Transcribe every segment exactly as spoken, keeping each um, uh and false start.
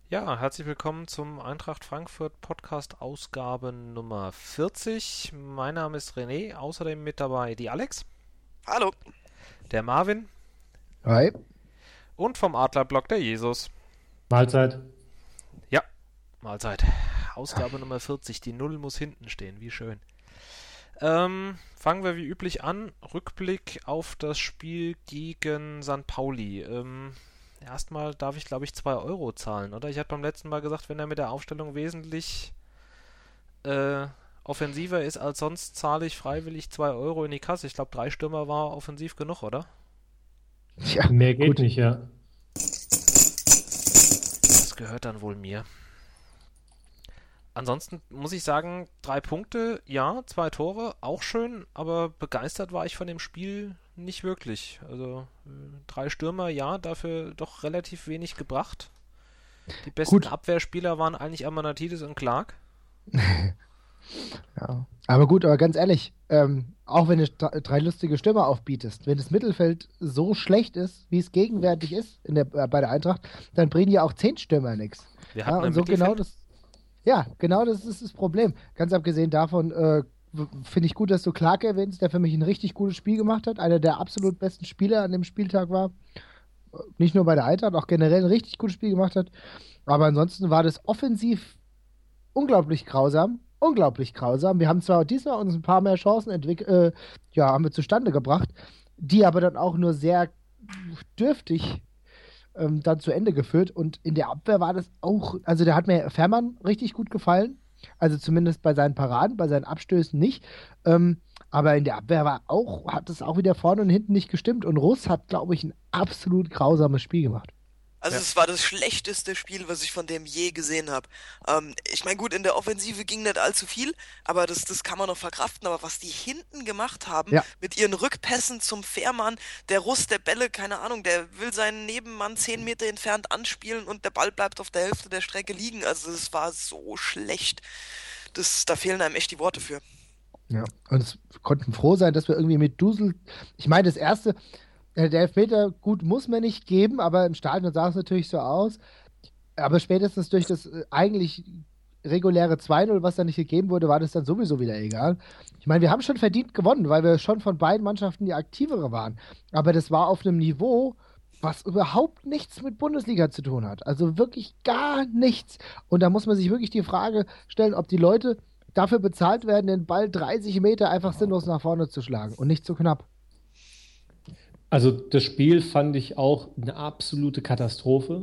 Ja, herzlich willkommen zum Eintracht Frankfurt Podcast Ausgabe Nummer vierzig. Mein Name ist René, außerdem mit dabei die Alex, Hallo. der Marvin Hi. und vom Adlerblock der Jesus. Mahlzeit. Ja, Mahlzeit. Ausgabe Nummer vierzig, die Null muss hinten stehen, wie schön. Ähm, fangen wir wie üblich an. Rückblick auf das Spiel gegen Sankt Pauli. Ähm, erstmal darf ich, glaube ich, zwei Euro zahlen, oder? Ich hatte beim letzten Mal gesagt, wenn er mit der Aufstellung wesentlich äh, offensiver ist als sonst, zahle ich freiwillig zwei Euro in die Kasse. Ich glaube, drei Stürmer war offensiv genug, oder? Ja, Mehr geht gut. nicht, ja. Das gehört dann wohl mir. Ansonsten muss ich sagen, drei Punkte, ja, zwei Tore, auch schön, aber begeistert war ich von dem Spiel nicht wirklich. Also äh, drei Stürmer, ja, dafür doch relativ wenig gebracht. Die besten Gut. Abwehrspieler waren eigentlich Amanatidis und Clark. Ja. Aber gut, aber ganz ehrlich, ähm, auch wenn du dr- drei lustige Stürmer aufbietest, wenn das Mittelfeld so schlecht ist, wie es gegenwärtig ist in der, äh, bei der Eintracht, dann bringen ja auch zehn Stürmer nichts. Wir Ja, hatten und im so genau Mittelfeld, das, ja, genau das ist das Problem. Ganz abgesehen davon äh, w- finde ich gut, dass du Clark erwähnst, der für mich ein richtig gutes Spiel gemacht hat, einer der absolut besten Spieler an dem Spieltag war. Nicht nur bei der Eintracht, auch generell ein richtig gutes Spiel gemacht hat. Aber ansonsten war das offensiv unglaublich grausam. Unglaublich grausam. Wir haben zwar diesmal uns ein paar mehr Chancen entwickelt, äh, ja, haben wir zustande gebracht, die aber dann auch nur sehr dürftig ähm, dann zu Ende geführt. Und in der Abwehr war das auch, also da hat mir Fährmann richtig gut gefallen. Also zumindest bei seinen Paraden, bei seinen Abstößen nicht. Ähm, aber in der Abwehr war auch, hat es auch wieder vorne und hinten nicht gestimmt. Und Russ hat, glaube ich, ein absolut grausames Spiel gemacht. Also ja, es war das schlechteste Spiel, was ich von dem je gesehen habe. Ähm, ich meine, gut, in der Offensive ging nicht allzu viel, aber das, das kann man noch verkraften. Aber was die hinten gemacht haben, Ja, mit ihren Rückpässen zum Fährmann, der Russ der Bälle, keine Ahnung, der will seinen Nebenmann zehn Meter entfernt anspielen und der Ball bleibt auf der Hälfte der Strecke liegen. Also es war so schlecht. Das, da fehlen einem echt die Worte für. ja. Und es konnten froh sein, dass wir irgendwie mit Dusel. Ich meine, das erste, äh, der Elfmeter, gut, muss man nicht geben, aber im Stadion sah es natürlich so aus. Aber spätestens durch das äh, eigentlich reguläre zwei null, was da nicht gegeben wurde, war das dann sowieso wieder egal. Ich meine, wir haben schon verdient gewonnen, weil wir schon von beiden Mannschaften die aktivere waren. Aber das war auf einem Niveau, was überhaupt nichts mit Bundesliga zu tun hat. Also wirklich gar nichts. Und da muss man sich wirklich die Frage stellen, ob die Leute dafür bezahlt werden, den Ball dreißig Meter einfach sinnlos nach vorne zu schlagen und nicht zu knapp. Also das Spiel fand ich auch eine absolute Katastrophe.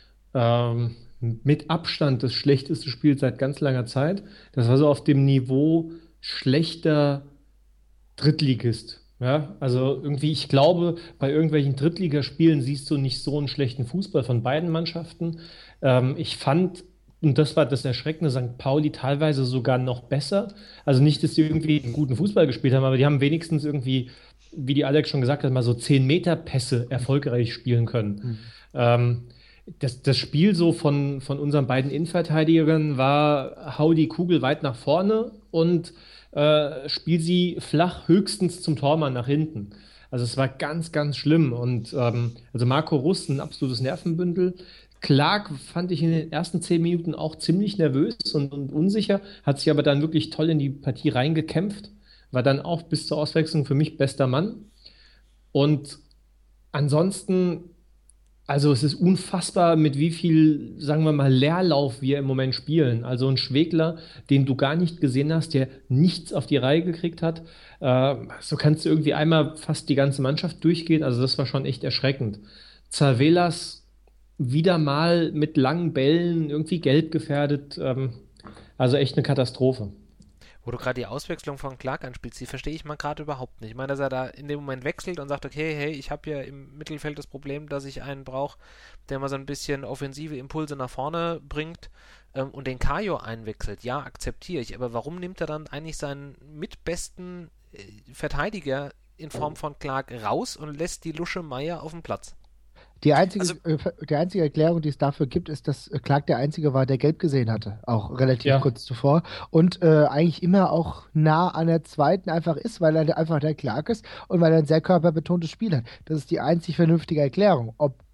Ähm, mit Abstand das schlechteste Spiel seit ganz langer Zeit. Das war so auf dem Niveau schlechter Drittligist. Ja, also irgendwie, ich glaube, bei irgendwelchen Drittligaspielen siehst du nicht so einen schlechten Fußball von beiden Mannschaften. Ähm, ich fand, und das war das Erschreckende, Sankt Pauli teilweise sogar noch besser. Also nicht, dass die irgendwie einen guten Fußball gespielt haben, aber die haben wenigstens irgendwie, wie die Alex schon gesagt hat, mal so zehn Meter Pässe erfolgreich spielen können. Mhm. Ähm, das, das Spiel so von, von unseren beiden Innenverteidigern war, hau die Kugel weit nach vorne und äh, spiel sie flach höchstens zum Tormann nach hinten. Also es war ganz, ganz schlimm. Und ähm, also Marco Russ, ein absolutes Nervenbündel. Clark fand ich in den ersten zehn Minuten auch ziemlich nervös und, und unsicher, hat sich aber dann wirklich toll in die Partie reingekämpft, war dann auch bis zur Auswechslung für mich bester Mann. Und ansonsten, also es ist unfassbar, mit wie viel, sagen wir mal, Leerlauf wir im Moment spielen. Also ein Schwegler, den du gar nicht gesehen hast, der nichts auf die Reihe gekriegt hat. Äh, so kannst du irgendwie einmal fast die ganze Mannschaft durchgehen. Also das war schon echt erschreckend. Zarvelas wieder mal mit langen Bällen irgendwie gelb gefährdet. Ähm, also echt eine Katastrophe. wo du gerade die Auswechslung von Clark anspielst, die verstehe ich mal gerade überhaupt nicht. Ich meine, dass er da in dem Moment wechselt und sagt, okay, hey, ich habe ja im Mittelfeld das Problem, dass ich einen brauche, der mal so ein bisschen offensive Impulse nach vorne bringt ähm, und den Kajo einwechselt. Ja, akzeptiere ich. Aber warum nimmt er dann eigentlich seinen mitbesten äh, Verteidiger in Form von Clark raus und lässt die Lusche Meier auf dem Platz? Die einzige, Also äh, die einzige Erklärung, die es dafür gibt, ist, dass äh, Clark der Einzige war, der gelb gesehen hatte, auch relativ Ja, kurz zuvor. Und äh, eigentlich immer auch nah an der zweiten einfach ist, weil er der- einfach der Clark ist und weil er ein sehr körperbetontes Spiel hat. Das ist die einzig vernünftige Erklärung. Ob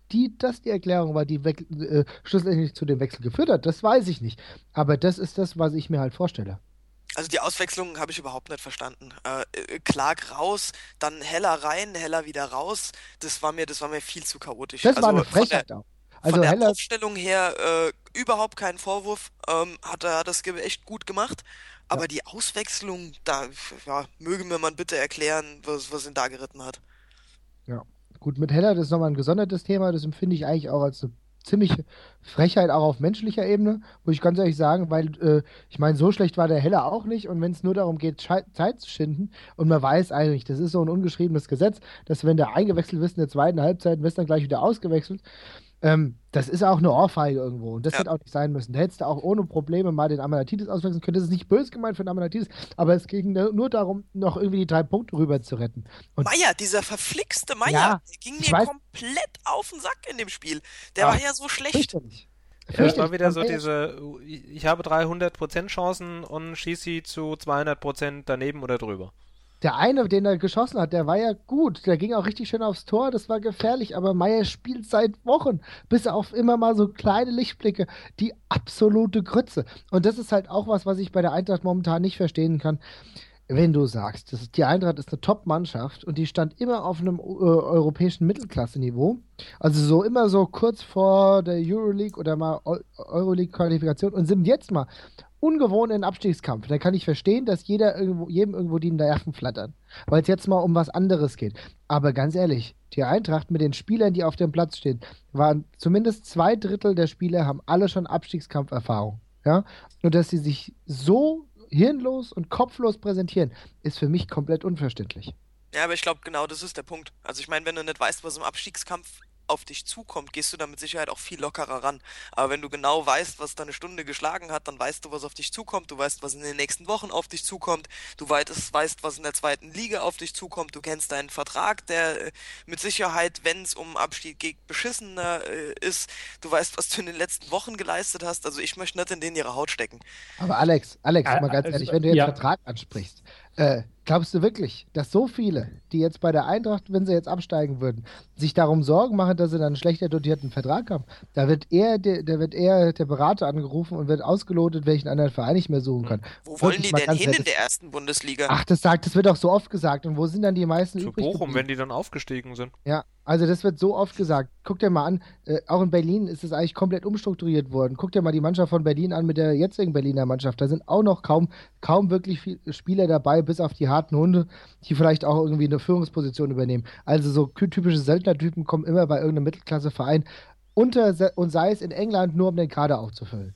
die, das die Erklärung war, die weg, äh, schlussendlich zu dem Wechsel geführt hat, das weiß ich nicht. Aber das ist das, was ich mir halt vorstelle. Also die Auswechslung habe ich überhaupt nicht verstanden. Äh, äh, Clark raus, dann Heller rein, Heller wieder raus. Das war mir, das war mir viel zu chaotisch. Das war Also eine von der, Frechheit auch. von Also der Heller, Aufstellung her äh, überhaupt keinen Vorwurf. Ähm, hat er das Skibbe echt gut gemacht. ja, Aber die Auswechslung, da ja, möge mir man bitte erklären, was, was ihn da geritten hat. ja. Gut, mit Heller, das ist nochmal ein gesondertes Thema, das empfinde ich eigentlich auch als eine ziemliche Frechheit, auch auf menschlicher Ebene, muss ich ganz ehrlich sagen, weil äh, ich meine, so schlecht war der Heller auch nicht und wenn es nur darum geht, Schei- Zeit zu schinden und man weiß eigentlich, das ist so ein ungeschriebenes Gesetz, dass wenn der eingewechselt wird in der zweiten Halbzeit, wirst dann gleich wieder ausgewechselt. Ähm, das ist auch eine Ohrfeige irgendwo und das Ja. hätte auch nicht sein müssen. Da hättest du auch ohne Probleme mal den Amanatidis auswechseln können. Das ist nicht böse gemeint für den Amanatidis, aber es ging nur nur darum, noch irgendwie die drei Punkte rüber zu retten. Und Meier, dieser verflixte Meier, ja, der ging ich mir weiß, komplett auf den Sack in dem Spiel. Der ja, war ja so schlecht. fürchterlich. Ja, es Fürchterlich. war wieder Man so war ja diese, ich habe dreihundert Prozent Chancen und schieße sie zu zweihundert Prozent daneben oder drüber. Der eine, den er geschossen hat, der war ja gut. Der ging auch richtig schön aufs Tor. Das war gefährlich. Aber Meier spielt seit Wochen, bis auf immer mal so kleine Lichtblicke, die absolute Grütze. Und das ist halt auch was, was ich bei der Eintracht momentan nicht verstehen kann. Wenn du sagst, das ist, die Eintracht ist eine Top-Mannschaft und die stand immer auf einem äh, europäischen Mittelklasse-Niveau, also so immer so kurz vor der Euroleague oder mal Eu- Euroleague-Qualifikation und sind jetzt mal ungewohnt in den Abstiegskampf. Da kann ich verstehen, dass jeder irgendwo, jedem irgendwo die Nerven flattern, weil es jetzt mal um was anderes geht. Aber ganz ehrlich, die Eintracht mit den Spielern, die auf dem Platz stehen, waren zumindest zwei Drittel der Spieler haben alle schon Abstiegskampferfahrung. Ja? Und dass sie sich so hirnlos und kopflos präsentieren, ist für mich komplett unverständlich. Ja, aber ich glaube, genau das ist der Punkt. Also ich meine, wenn du nicht weißt, was im Abstiegskampf auf dich zukommt, gehst du da mit Sicherheit auch viel lockerer ran. Aber wenn du genau weißt, was da eine Stunde geschlagen hat, dann weißt du, was auf dich zukommt, du weißt, was in den nächsten Wochen auf dich zukommt, du weißt, weißt, was in der zweiten Liga auf dich zukommt, du kennst deinen Vertrag, der äh, mit Sicherheit, wenn es um Abstieg geht, beschissener äh, ist, du weißt, was du in den letzten Wochen geleistet hast, also ich möchte nicht in denen ihre Haut stecken. Aber Alex, Alex, Ä- mal ganz also, ehrlich, wenn du jetzt ja. Vertrag ansprichst, äh, glaubst du wirklich, dass so viele, die jetzt bei der Eintracht, wenn sie jetzt absteigen würden, sich darum Sorgen machen, dass sie dann einen schlechter dotierten Vertrag haben? Da wird eher der, da wird eher der Berater angerufen und wird ausgelotet, welchen anderen Verein ich mehr suchen kann. Wo wollen Wirklich die mal denn ganz hin in ehrlich. der ersten Bundesliga? Ach, das sagt, das wird auch so oft gesagt. Und wo sind dann die meisten Zu übrig Bochum, geblieben? wenn die dann aufgestiegen sind. Ja, also das wird so oft gesagt. Guck dir mal an, äh, auch in Berlin ist es eigentlich komplett umstrukturiert worden. Guck dir mal die Mannschaft von Berlin an mit der jetzigen Berliner Mannschaft. Da sind auch noch kaum, kaum wirklich viele Spieler dabei, bis auf die harten Hunde, die vielleicht auch irgendwie eine Führungsposition übernehmen. Also so kü- typische Söldnertypen kommen immer bei irgendeinem Mittelklasseverein unter se- und sei es in England nur, um den Kader aufzufüllen.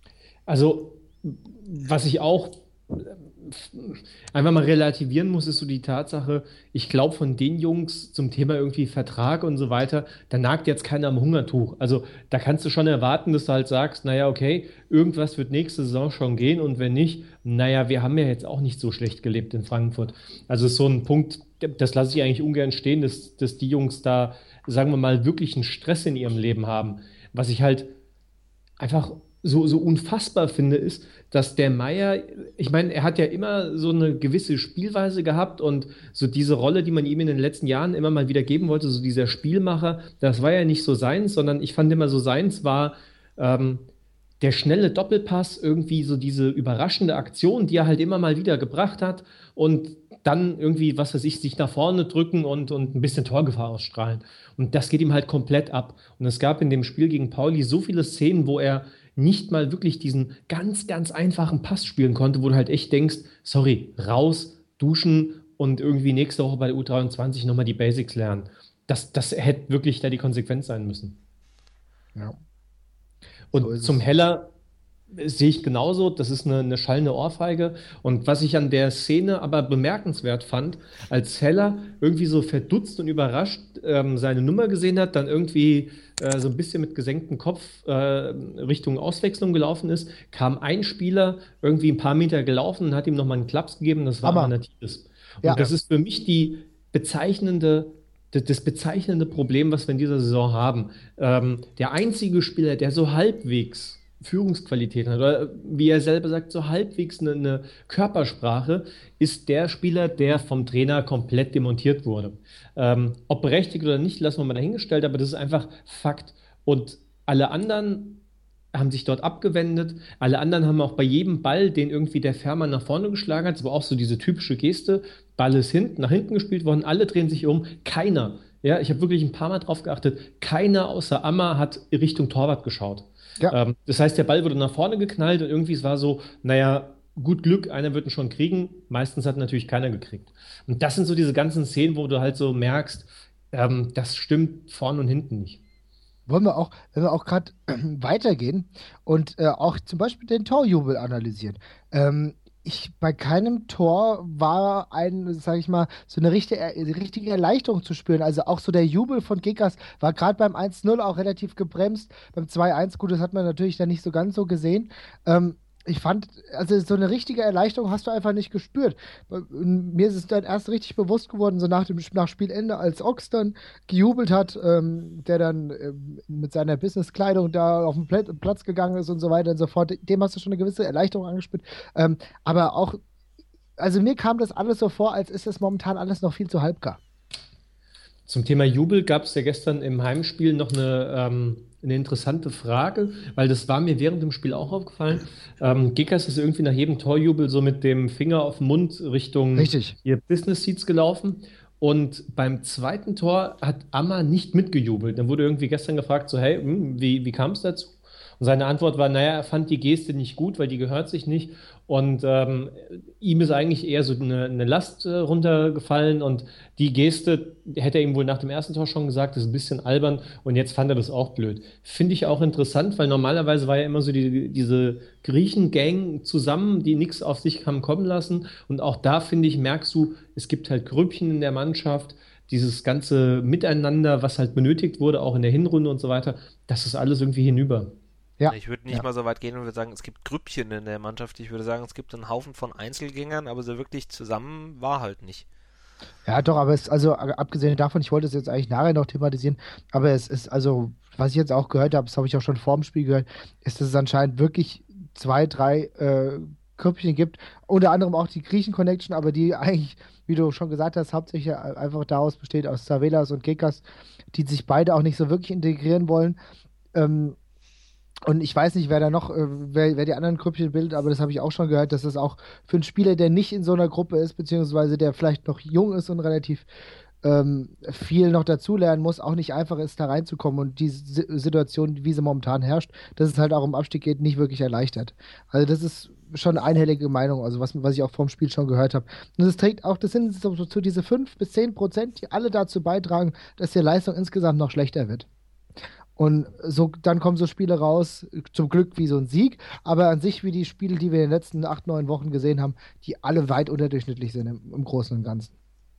Also, was ich auch äh, einfach mal relativieren muss, ist so die Tatsache, ich glaube, von den Jungs zum Thema irgendwie Vertrag und so weiter, da nagt jetzt keiner am Hungertuch. Also, da kannst du schon erwarten, dass du halt sagst, naja, okay, irgendwas wird nächste Saison schon gehen und wenn nicht, naja, wir haben ja jetzt auch nicht so schlecht gelebt in Frankfurt. Also, ist so ein Punkt, das lasse ich eigentlich ungern stehen, dass, dass die Jungs da, sagen wir mal, wirklich einen Stress in ihrem Leben haben. Was ich halt einfach so, so unfassbar finde, ist, dass der Meier, ich meine, er hat ja immer so eine gewisse Spielweise gehabt und so diese Rolle, die man ihm in den letzten Jahren immer mal wieder geben wollte, so dieser Spielmacher, das war ja nicht so seins, sondern ich fand immer so seins war ähm, der schnelle Doppelpass, irgendwie so diese überraschende Aktion, die er halt immer mal wieder gebracht hat und dann irgendwie, was weiß ich, sich nach vorne drücken und, und ein bisschen Torgefahr ausstrahlen. Und das geht ihm halt komplett ab. Und es gab in dem Spiel gegen Pauli so viele Szenen, wo er nicht mal wirklich diesen ganz, ganz einfachen Pass spielen konnte, wo du halt echt denkst, sorry, raus, duschen und irgendwie nächste Woche bei der U dreiundzwanzig nochmal die Basics lernen. Das, das hätte wirklich da die Konsequenz sein müssen. Ja. Und So ist zum es. Heller äh, sehe ich genauso, das ist eine, eine schallende Ohrfeige. Und was ich an der Szene aber bemerkenswert fand, als Heller irgendwie so verdutzt und überrascht ähm, seine Nummer gesehen hat, dann irgendwie äh, so ein bisschen mit gesenktem Kopf äh, Richtung Auswechslung gelaufen ist, kam ein Spieler irgendwie ein paar Meter gelaufen und hat ihm nochmal einen Klaps gegeben, das war Hammer. Amanatidis. Und Ja. das ist für mich die bezeichnende das das bezeichnende Problem, was wir in dieser Saison haben. Ähm, der einzige Spieler, der so halbwegs Führungsqualitäten hat, oder wie er selber sagt, so halbwegs eine, eine Körpersprache, ist der Spieler, der vom Trainer komplett demontiert wurde. Ähm, ob berechtigt oder nicht, lassen wir mal dahingestellt, aber das ist einfach Fakt. Und alle anderen haben sich dort abgewendet. Alle anderen haben auch bei jedem Ball, den irgendwie der Fährmann nach vorne geschlagen hat, das war auch so diese typische Geste, Ball ist hinten, nach hinten gespielt worden, alle drehen sich um, keiner. Ja, ich habe wirklich ein paar Mal drauf geachtet, keiner außer Amma hat Richtung Torwart geschaut. Ja. Ähm, das heißt, der Ball wurde nach vorne geknallt und irgendwie es war so, naja, gut Glück, einer wird ihn schon kriegen. Meistens hat natürlich keiner gekriegt. Und das sind so diese ganzen Szenen, wo du halt so merkst, ähm, das stimmt vorne und hinten nicht. Wollen wir auch, wenn wir auch gerade weitergehen und äh, auch zum Beispiel den Torjubel analysieren. Ähm, ich, bei keinem Tor war ein, sag ich mal, so eine richtige, richtige Erleichterung zu spüren. Also auch so der Jubel von Gekas war gerade beim eins null auch relativ gebremst. Beim zwei eins, gut, das hat man natürlich dann nicht so ganz so gesehen. Ähm, ich fand, also so eine richtige Erleichterung hast du einfach nicht gespürt. Mir ist es dann erst richtig bewusst geworden, so nach dem nach Spielende, als Ochs dann gejubelt hat, ähm, der dann ähm, mit seiner Businesskleidung da auf den Pla- Platz gegangen ist und so weiter und so fort. Dem hast du schon eine gewisse Erleichterung angespürt. Ähm, aber auch, also mir kam das alles so vor, als ist es momentan alles noch viel zu halbgar. Zum Thema Jubel gab es ja gestern im Heimspiel noch eine, ähm, eine interessante Frage, weil das war mir während dem Spiel auch aufgefallen. Ähm, Gekas ist irgendwie nach jedem Torjubel so mit dem Finger auf den Mund Richtung Richtig. ihr Business Seats gelaufen. Und beim zweiten Tor hat Amma nicht mitgejubelt. Dann wurde irgendwie gestern gefragt, so, hey, hm, wie, wie kam es dazu? Und seine Antwort war, naja, er fand die Geste nicht gut, weil die gehört sich nicht. Und ähm, ihm ist eigentlich eher so eine, eine Last äh, runtergefallen. Und die Geste hätte er ihm wohl nach dem ersten Tor schon gesagt, das ist ein bisschen albern. Und jetzt fand er das auch blöd. Finde ich auch interessant, weil normalerweise war ja immer so die, diese Griechen-Gang zusammen, die nichts auf sich haben kommen lassen. Und auch da, finde ich, merkst du, es gibt halt Grüppchen in der Mannschaft. Dieses ganze Miteinander, was halt benötigt wurde, auch in der Hinrunde und so weiter, das ist alles irgendwie hinüber. Ja. Ich würde nicht Ja. mal so weit gehen und würde sagen, es gibt Grüppchen in der Mannschaft. Ich würde sagen, es gibt einen Haufen von Einzelgängern, aber so wirklich zusammen war halt nicht. Ja, doch, aber es, also a- abgesehen davon, ich wollte es jetzt eigentlich nachher noch thematisieren, aber es ist, also, was ich jetzt auch gehört habe, das habe ich auch schon vor dem Spiel gehört, ist, dass es anscheinend wirklich zwei, drei äh, Grüppchen gibt, unter anderem auch die Griechen-Connection, aber die eigentlich, wie du schon gesagt hast, hauptsächlich einfach daraus besteht, aus Zavelas und Gekas, die sich beide auch nicht so wirklich integrieren wollen. Ähm, Und ich weiß nicht, wer da noch, äh, wer, wer die anderen Grüppchen bildet, aber das habe ich auch schon gehört, dass das auch für einen Spieler, der nicht in so einer Gruppe ist, beziehungsweise der vielleicht noch jung ist und relativ ähm, viel noch dazulernen muss, auch nicht einfach ist, da reinzukommen und die Si- Situation, wie sie momentan herrscht, dass es halt auch um Abstieg geht, nicht wirklich erleichtert. Also das ist schon eine einhellige Meinung, also was, was ich auch vom Spiel schon gehört habe. Und das trägt auch, das sind so, so diese fünf bis zehn Prozent, die alle dazu beitragen, dass die Leistung insgesamt noch schlechter wird. Und so, dann kommen so Spiele raus, zum Glück wie so ein Sieg, aber an sich wie die Spiele, die wir in den letzten acht, neun Wochen gesehen haben, die alle weit unterdurchschnittlich sind im, im Großen und Ganzen.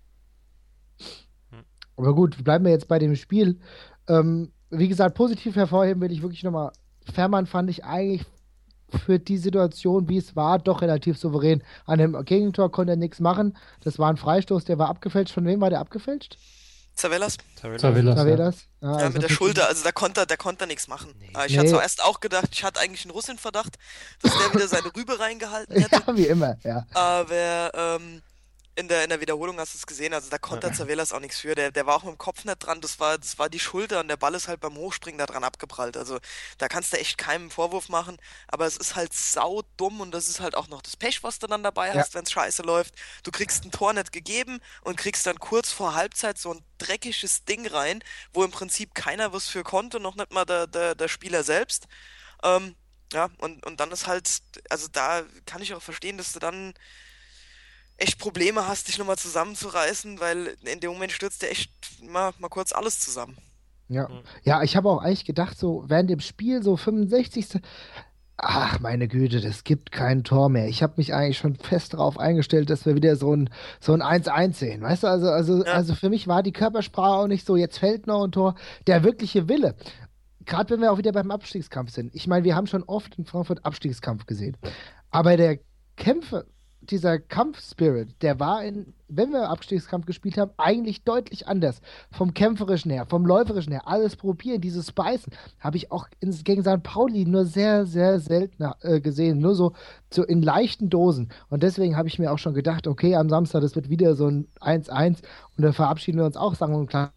Hm. Aber gut, bleiben wir jetzt bei dem Spiel. Ähm, wie gesagt, positiv hervorheben will ich wirklich nochmal. Fährmann fand ich eigentlich für die Situation, wie es war, doch relativ souverän. An dem Gegentor konnte er nichts machen. Das war ein Freistoß, der war abgefälscht. Von wem war der abgefälscht? Zavellas? Zavellas, ja. Zavelas? Ja, Ja, also mit der das- Schulter, also da konnte er, da konnte er nichts machen. Nee. Aber ich Nee. hatte zwar erst auch gedacht, ich hatte eigentlich einen Russin-Verdacht, dass der wieder seine Rübe reingehalten hätte. Ja, wie immer, ja. Aber ähm, in der, in der Wiederholung hast du es gesehen, also da konnte der Zavellas auch nichts für. Der, der war auch mit dem Kopf nicht dran, das war, das war die Schulter und der Ball ist halt beim Hochspringen da dran abgeprallt. Also da kannst du echt keinem Vorwurf machen, aber es ist halt sau dumm und das ist halt auch noch das Pech, was du dann dabei Ja. hast, wenn es scheiße läuft. Du kriegst ein Tor nicht gegeben und kriegst dann kurz vor Halbzeit so ein dreckiges Ding rein, wo im Prinzip keiner was für konnte, noch nicht mal der, der, der Spieler selbst. Ähm, ja, und, und dann ist halt, also da kann ich auch verstehen, dass du dann echt Probleme hast, dich nochmal zusammenzureißen, weil in dem Moment stürzt dir echt mal, mal kurz alles zusammen. Ja, Mhm. ja, ich habe auch eigentlich gedacht, so während dem Spiel, so fünfundsechzigste. Ach, meine Güte, das gibt kein Tor mehr. Ich habe mich eigentlich schon fest darauf eingestellt, dass wir wieder so ein, so ein eins eins sehen. Weißt du, also, also, Ja. also für mich war die Körpersprache auch nicht so, jetzt fällt noch ein Tor. Der wirkliche Wille. Gerade wenn wir auch wieder beim Abstiegskampf sind. Ich meine, wir haben schon oft in Frankfurt Abstiegskampf gesehen. Aber der Kämpfe dieser Kampfspirit, der war in, wenn wir Abstiegskampf gespielt haben, eigentlich deutlich anders. Vom Kämpferischen her, vom Läuferischen her, alles probieren, dieses Spicen, habe ich auch in, gegen Sankt Pauli nur sehr, sehr selten äh, gesehen. Nur so, so in leichten Dosen. Und deswegen habe ich mir auch schon gedacht, okay, am Samstag, das wird wieder so ein eins eins und dann verabschieden wir uns auch, sagen wir klar,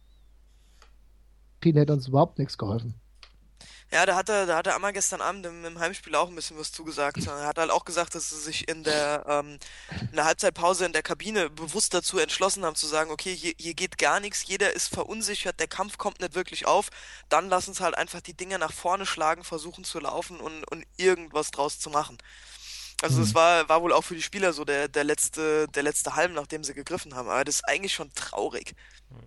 hätte uns überhaupt nichts geholfen. Ja, da hat er, da hat der Ammer gestern Abend im, im Heimspiel auch ein bisschen was zugesagt. Er hat halt auch gesagt, dass sie sich in der, ähm, in der Halbzeitpause in der Kabine bewusst dazu entschlossen haben zu sagen, okay, hier, hier geht gar nichts, jeder ist verunsichert, der Kampf kommt nicht wirklich auf, dann lass uns halt einfach die Dinger nach vorne schlagen, versuchen zu laufen und, und irgendwas draus zu machen. Also das Hm. war, war wohl auch für die Spieler so der, der letzte, der letzte Halm, nachdem sie gegriffen haben. Aber das ist eigentlich schon traurig.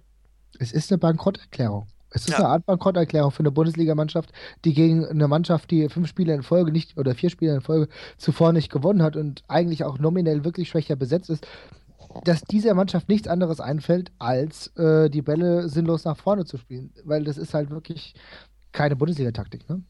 Es ist eine Bankrotterklärung. Es ist Ja. eine Art Bankrotterklärung für eine Bundesligamannschaft, die gegen eine Mannschaft, die fünf Spiele in Folge nicht oder vier Spiele in Folge zuvor nicht gewonnen hat und eigentlich auch nominell wirklich schwächer besetzt ist, dass dieser Mannschaft nichts anderes einfällt, als äh, die Bälle sinnlos nach vorne zu spielen. Weil das ist halt wirklich keine Bundesliga-Taktik, ne?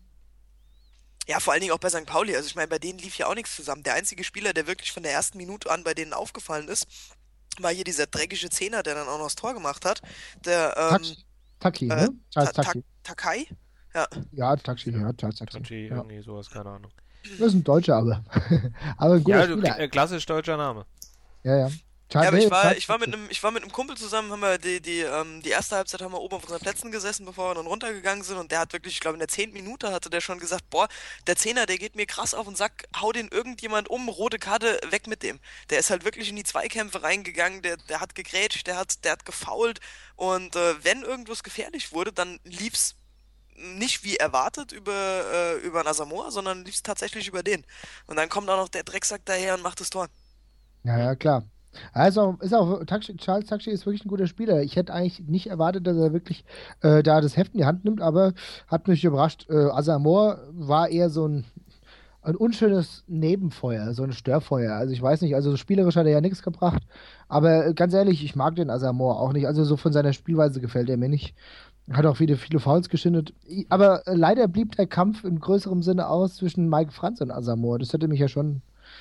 Ja, vor allen Dingen auch bei Sankt Pauli. Also ich meine, bei denen lief ja auch nichts zusammen. Der einzige Spieler, der wirklich von der ersten Minute an bei denen aufgefallen ist, war hier dieser dreckige Zehner, der dann auch noch das Tor gemacht hat. Der, ähm, Taxi, Taki, äh, ne? Charles Ta- Ta- Taxi. Takai? Ja. Ja, Taxi, ja, Charles Taxi. Tachi, Ja. irgendwie sowas, keine Ahnung. Das ist ein Deutscher, aber. aber ein guter Ja, du, Spieler. äh, klassisch deutscher Name. Ja, ja. Ja, aber nee, ich war, Charles ich war mit Taxi. einem, ich war mit einem Kumpel zusammen, haben wir die, die, ähm, die erste Halbzeit haben wir oben auf unseren Plätzen gesessen, bevor wir dann runtergegangen sind und der hat wirklich, ich glaube in der zehnten Minute hatte der schon gesagt, boah, der Zehner, der geht mir krass auf den Sack, hau den irgendjemand um, rote Karte, weg mit dem. Der ist halt wirklich in die Zweikämpfe reingegangen, der, der hat gegrätscht, der hat, der hat gefoult und äh, wenn irgendwas gefährlich wurde, dann lief's nicht wie erwartet über, äh, über einen Asamoah, sondern lief's tatsächlich über den. Und dann kommt auch noch der Drecksack daher und macht das Tor. Ja, ja, klar. Also ist auch Taxi, Charles Taxi ist wirklich ein guter Spieler. Ich hätte eigentlich nicht erwartet, dass er wirklich äh, da das Heft in die Hand nimmt, aber hat mich überrascht. Äh, Asamoah war eher so ein, ein unschönes Nebenfeuer, so ein Störfeuer. Also ich weiß nicht, also so spielerisch hat er ja nichts gebracht, aber äh, ganz ehrlich, ich mag den Asamoah auch nicht. Also so von seiner Spielweise gefällt er mir nicht. Hat auch viele, viele Fouls geschindet. I- Aber äh, leider blieb der Kampf im größeren Sinne aus zwischen Mike Franz und Asamoah. Das hätte mich ja schon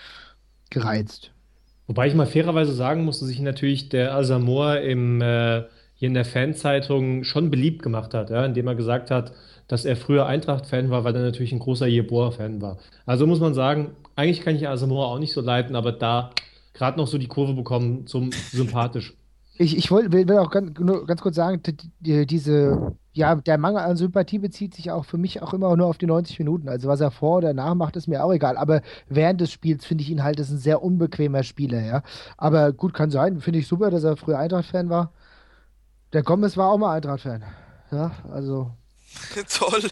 gereizt. Wobei ich mal fairerweise sagen muss, dass sich natürlich der Asamoah im, äh, hier in der Fanzeitung schon beliebt gemacht hat, ja, indem er gesagt hat, dass er früher Eintracht-Fan war, weil er natürlich ein großer Jeboa-Fan war. Also muss man sagen, eigentlich kann ich Asamoah auch nicht so leiden, aber da gerade noch so die Kurve bekommen zum sympathisch. Ich, ich will, will, will auch ganz, nur ganz kurz sagen, die, die, diese, ja, der Mangel an Sympathie bezieht sich auch für mich auch immer nur auf die neunzig Minuten. Also was er vor oder nach macht, ist mir auch egal. Aber während des Spiels finde ich ihn halt, ist ein sehr unbequemer Spieler, ja. Aber gut, kann sein. Finde ich super, dass er früher Eintracht-Fan war. Der Gomez war auch mal Eintracht-Fan. Ja, also. Toll.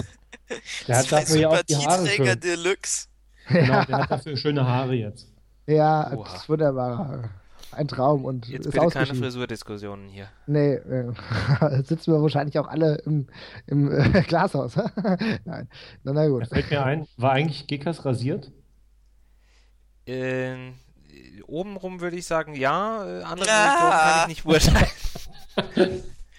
Der hat Zwei dafür ja auch die Haare Sympathieträger schön. Deluxe. Genau, der hat dafür schöne Haare jetzt. Ja, Oha. das ist wunderbar. Ein Traum und Jetzt ist bitte keine ausgeschieden. Frisurdiskussionen hier. Nee, äh, sitzen wir wahrscheinlich auch alle im, im äh, Glashaus. Nein, na, na Da gut. fällt mir ein, war eigentlich Gekas rasiert? Äh, obenrum würde ich sagen, ja, äh, andere Ah. Regionen kann ich nicht beurteilen.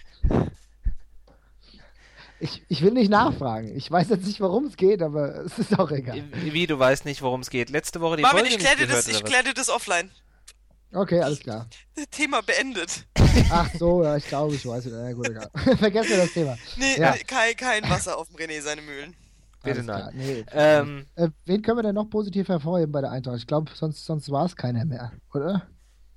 Ich, ich will nicht nachfragen. Ich weiß jetzt nicht, worum es geht, aber es ist auch egal. Wie, du weißt nicht, worum es geht. Letzte Woche die Marvin, Folge ich nicht kläre dir gehört, das, ich oder was? klär dir das offline. Okay, alles klar. Thema beendet. Ach so, ja, ich glaube, ich weiß es. Na gut, egal. Vergessen wir das Thema. Nee, Ja. äh, kein, kein Wasser auf dem René, seine Mühlen. Bitte Alles nein. klar. Nee. Ähm, Äh, wen können wir denn noch positiv hervorheben bei der Eintracht? Ich glaube, sonst, sonst war es keiner mehr, oder?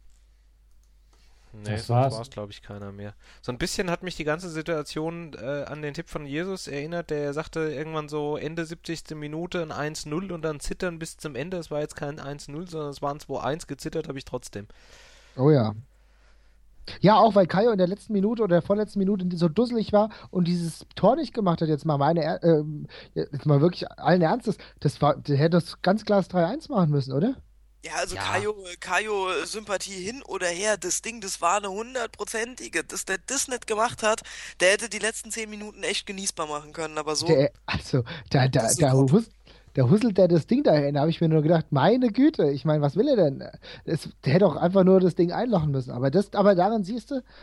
nee, Das sonst war's. war es, glaube ich, keiner mehr. So ein bisschen hat mich die ganze Situation äh, an den Tipp von Jesus erinnert, der sagte irgendwann so Ende siebzigste Minute ein eins null und dann zittern bis zum Ende. Es war jetzt kein eins null, sondern es waren zwei eins, gezittert habe ich trotzdem. Oh ja. Ja, auch weil Kaio in der letzten Minute oder der vorletzten Minute so dusselig war und dieses Tor nicht gemacht hat, jetzt mal meine, Er- ähm, jetzt mal wirklich allen Ernstes, das war, der hätte das ganz klar das drei eins machen müssen, oder? Ja, also Ja. Kajo, Kajo Sympathie hin oder her, das Ding, das war eine hundertprozentige. Dass der das nicht gemacht hat, der hätte die letzten zehn Minuten echt genießbar machen können, aber so. Der, also, da, da, Das ist da, top. hus, da husselt der das Ding dahin. Da habe ich mir nur gedacht, meine Güte, ich meine, was will er denn? Das, der hätte auch einfach nur das Ding einlochen müssen. Aber, das, aber daran siehst du,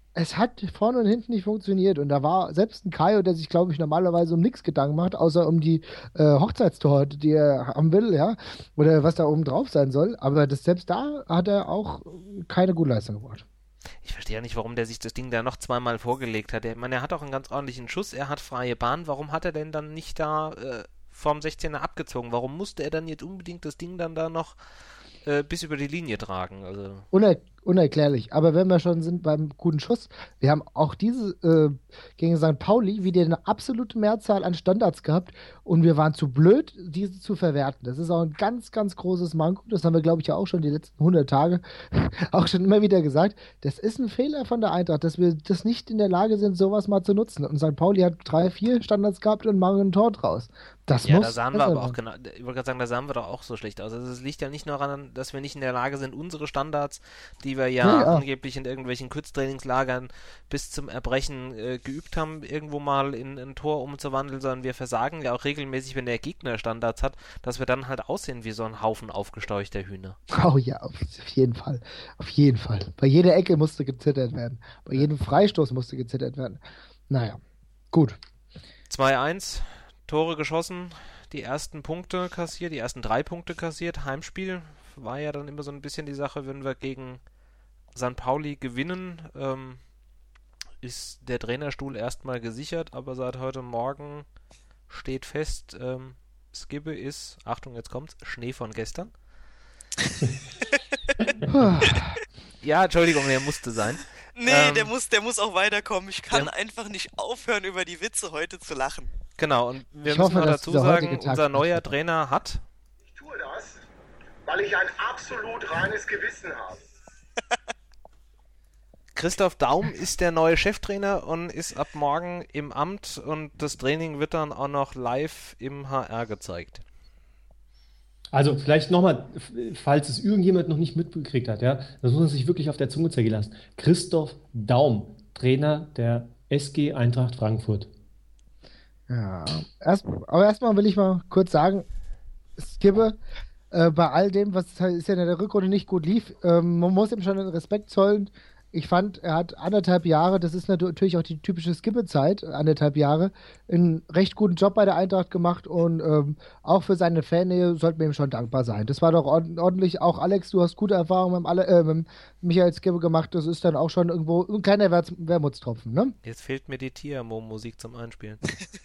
es hat vorne und hinten nicht funktioniert. Und da war selbst ein Kaio, der sich, glaube ich, normalerweise um nichts Gedanken macht, außer um die äh, Hochzeitstorte, die er haben will, ja, oder was da oben drauf sein soll. Aber das, selbst da hat er auch keine gute Leistung gebracht. Ich verstehe ja nicht, warum der sich das Ding da noch zweimal vorgelegt hat. Ich meine, er hat auch einen ganz ordentlichen Schuss, er hat freie Bahn. Warum hat er denn dann nicht da äh, vorm sechzehner abgezogen? Warum musste er dann jetzt unbedingt das Ding dann da noch äh, bis über die Linie tragen? Also Uner unerklärlich. Aber wenn wir schon sind beim guten Schuss, wir haben auch diese äh, gegen Sankt Pauli wieder eine absolute Mehrzahl an Standards gehabt und wir waren zu blöd, diese zu verwerten. Das ist auch ein ganz, ganz großes Manko. Das haben wir, glaube ich, ja auch schon die letzten hundert Tage auch schon immer wieder gesagt. Das ist ein Fehler von der Eintracht, dass wir das nicht in der Lage sind, sowas mal zu nutzen. Und Sankt Pauli hat drei, vier Standards gehabt und machen ein Tor draus. Das ja, muss da sahen wir besser aber auch werden. genau, ich wollte gerade sagen, da sahen wir doch auch so schlecht aus. Also es liegt ja nicht nur daran, dass wir nicht in der Lage sind, unsere Standards, die wir ja, Ja, ja. angeblich in irgendwelchen Kurztrainingslagern bis zum Erbrechen äh, geübt haben, irgendwo mal in ein Tor umzuwandeln, sondern wir versagen ja auch regelmäßig, wenn der Gegner Standards hat, dass wir dann halt aussehen wie so ein Haufen aufgesteuchter Hühner. Oh ja, auf jeden Fall. Auf jeden Fall. Bei jeder Ecke musste gezittert werden. Bei jedem Freistoß musste gezittert werden. Naja, gut. zwei eins, Tore geschossen, die ersten Punkte kassiert, die ersten drei Punkte kassiert. Heimspiel war ja dann immer so ein bisschen die Sache, wenn wir gegen Sankt Pauli gewinnen, ähm, ist der Trainerstuhl erstmal gesichert, aber seit heute Morgen steht fest, ähm, Skibbe ist, Achtung, jetzt kommt's, Schnee von gestern. Ja, Entschuldigung, der musste sein. Nee, Ähm, der muss, der muss auch weiterkommen. Ich kann der- einfach nicht aufhören, über die Witze heute zu lachen. Genau, und wir Ich müssen hoffe, noch dass dazu dieser sagen, heutige Tag unser schlecht neuer wird. Trainer hat, Ich tue das, weil ich ein absolut reines Gewissen habe. Christoph Daum ist der neue Cheftrainer und ist ab morgen im Amt und das Training wird dann auch noch live im H R gezeigt. Also vielleicht nochmal, falls es irgendjemand noch nicht mitgekriegt hat, ja, das muss man sich wirklich auf der Zunge zergehen lassen. Christoph Daum, Trainer der S G Eintracht Frankfurt. Ja, erst, aber erstmal will ich mal kurz sagen, Skibbe, äh, bei all dem, was halt- ist ja in der Rückrunde nicht gut lief, ähm, man muss ihm schon den Respekt zollen. Ich fand, er hat anderthalb Jahre, das ist natürlich auch die typische Skibbe-Zeit, anderthalb Jahre, einen recht guten Job bei der Eintracht gemacht und ähm, auch für seine Fannähe sollten wir ihm schon dankbar sein. Das war doch ord- ordentlich. Auch Alex, du hast gute Erfahrungen mit, dem Ale äh, mit dem Michael Skibbe gemacht, das ist dann auch schon irgendwo ein kleiner Werts Wermutstropfen, ne? Jetzt fehlt mir die Tiamo-Musik zum Einspielen.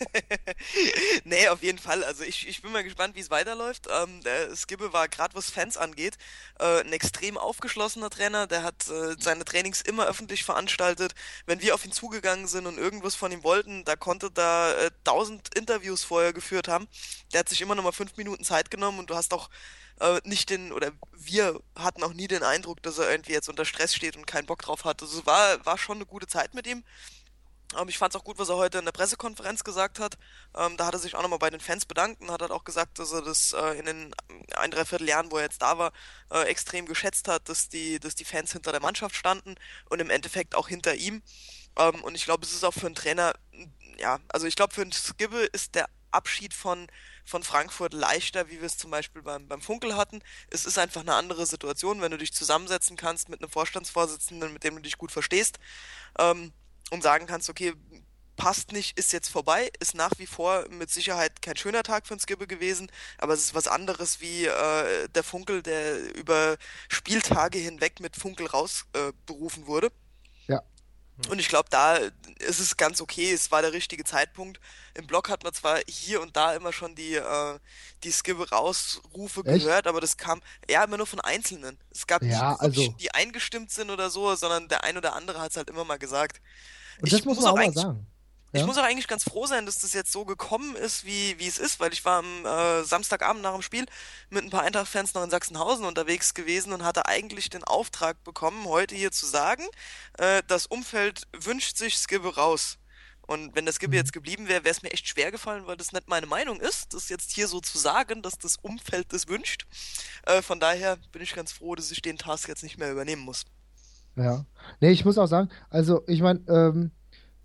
Nee, auf jeden Fall. Also ich, ich bin mal gespannt, wie es weiterläuft. Ähm, der Skibbe war gerade, was Fans angeht, äh, ein extrem aufgeschlossener Trainer. Der hat äh, seine Trainings immer öffentlich veranstaltet. Wenn wir auf ihn zugegangen sind und irgendwas von ihm wollten, da konnte da äh, tausend Interviews vorher geführt haben. Der hat sich immer noch mal fünf Minuten Zeit genommen und du hast auch äh, nicht den, oder wir hatten auch nie den Eindruck, dass er irgendwie jetzt unter Stress steht und keinen Bock drauf hat. Also es war, war schon eine gute Zeit mit ihm. Ähm, ich fand es auch gut, was er heute in der Pressekonferenz gesagt hat. Ähm, da hat er sich auch nochmal bei den Fans bedankt und hat halt auch gesagt, dass er das äh, in den ein, dreiviertel Jahren, wo er jetzt da war, äh, extrem geschätzt hat, dass die, dass die Fans hinter der Mannschaft standen und im Endeffekt auch hinter ihm. Ähm, und ich glaube, es ist auch für einen Trainer, ja, also ich glaube, für einen Skibbe ist der Abschied von, von Frankfurt leichter, wie wir es zum Beispiel beim, beim Funkel hatten. Es ist einfach eine andere Situation, wenn du dich zusammensetzen kannst mit einem Vorstandsvorsitzenden, mit dem du dich gut verstehst. Ähm, und sagen kannst, okay, passt nicht, ist jetzt vorbei, ist nach wie vor mit Sicherheit kein schöner Tag für den Skibbe gewesen, aber es ist was anderes wie äh, der Funkel, der über Spieltage hinweg mit Funkel rausberufen äh, berufen wurde. Ja. Und ich glaube, da ist es ganz okay, es war der richtige Zeitpunkt. Im Blog hat man zwar hier und da immer schon die, äh, die Skibbe-Rausrufe Echt? gehört, aber das kam ja immer nur von Einzelnen. Es gab Ja, nicht wirklich, also- die eingestimmt sind oder so, sondern der ein oder andere hat es halt immer mal gesagt. Und Ich das muss muss man auch auch mal eigentlich- sagen. Ich Ja? muss auch eigentlich ganz froh sein, dass das jetzt so gekommen ist, wie, wie es ist, weil ich war am äh, Samstagabend nach dem Spiel mit ein paar Eintracht-Fans noch in Sachsenhausen unterwegs gewesen und hatte eigentlich den Auftrag bekommen, heute hier zu sagen, äh, das Umfeld wünscht sich Skibbe raus. Und wenn der Skibbe Mhm. jetzt geblieben wäre, wäre es mir echt schwer gefallen, weil das nicht meine Meinung ist, das jetzt hier so zu sagen, dass das Umfeld das wünscht. Äh, von daher bin ich ganz froh, dass ich den Task jetzt nicht mehr übernehmen muss. Ja. Nee, ich muss auch sagen, also ich meine, ähm,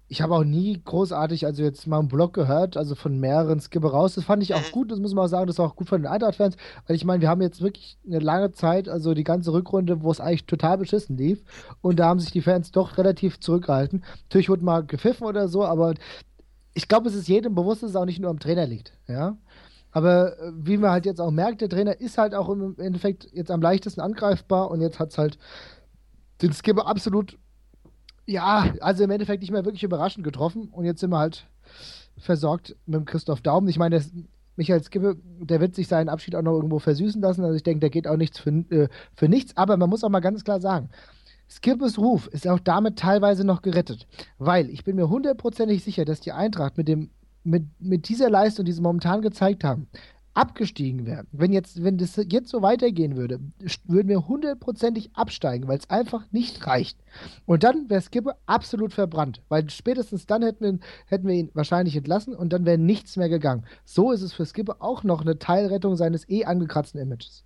ich habe auch nie großartig, also jetzt mal einen Blog gehört, also von mehreren Skipper raus. Das fand ich auch Mhm. gut, das muss man auch sagen, das war auch gut von den Eintracht-Fans, weil ich meine, wir haben jetzt wirklich eine lange Zeit, also die ganze Rückrunde, wo es eigentlich total beschissen lief und da haben sich die Fans doch relativ zurückgehalten. Natürlich wurde mal gepfiffen oder so, aber ich glaube, es ist jedem bewusst, dass es auch nicht nur am Trainer liegt, ja. Aber äh, wie man halt jetzt auch merkt, der Trainer ist halt auch im Endeffekt jetzt am leichtesten angreifbar und jetzt hat es halt den Skipper absolut, ja, also im Endeffekt nicht mehr wirklich überraschend getroffen und jetzt sind wir halt versorgt mit dem Christoph Daum. Ich meine, das, Michael Skibbe, der wird sich seinen Abschied auch noch irgendwo versüßen lassen, also ich denke, der geht auch nichts für, äh, für nichts, aber man muss auch mal ganz klar sagen, Skippes Ruf ist auch damit teilweise noch gerettet, weil ich bin mir hundertprozentig sicher, dass die Eintracht mit dem, mit, mit dieser Leistung, die sie momentan gezeigt haben, abgestiegen wäre. Wenn jetzt, wenn das jetzt so weitergehen würde, st- würden wir hundertprozentig absteigen, weil es einfach nicht reicht. Und dann wäre Skippe absolut verbrannt, weil spätestens dann hätten wir, hätten wir ihn wahrscheinlich entlassen und dann wäre nichts mehr gegangen. So ist es für Skippe auch noch eine Teilrettung seines eh angekratzten Images.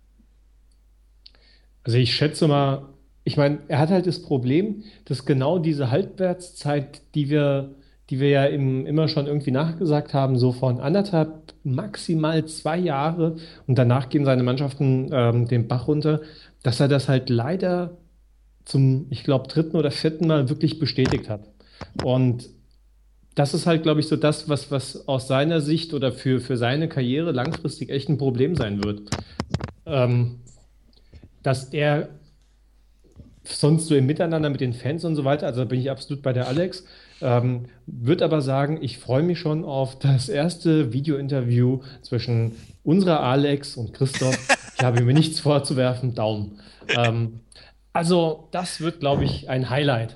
Also ich schätze mal, ich meine, er hat halt das Problem, dass genau diese Halbwertszeit, die wir, die wir ja im, immer schon irgendwie nachgesagt haben, so von anderthalb, maximal zwei Jahre und danach gehen seine Mannschaften ähm, den Bach runter, dass er das halt leider zum, ich glaube, dritten oder vierten Mal wirklich bestätigt hat. Und das ist halt, glaube ich, so das, was, was aus seiner Sicht oder für, für seine Karriere langfristig echt ein Problem sein wird. Ähm, dass er sonst so im Miteinander mit den Fans und so weiter, also da bin ich absolut bei der Alex, ähm, würde aber sagen, ich freue mich schon auf das erste Video-Interview zwischen unserer Alex und Christoph. Ich habe mir nichts vorzuwerfen, Daumen. Ähm, also das wird, glaube ich, ein Highlight.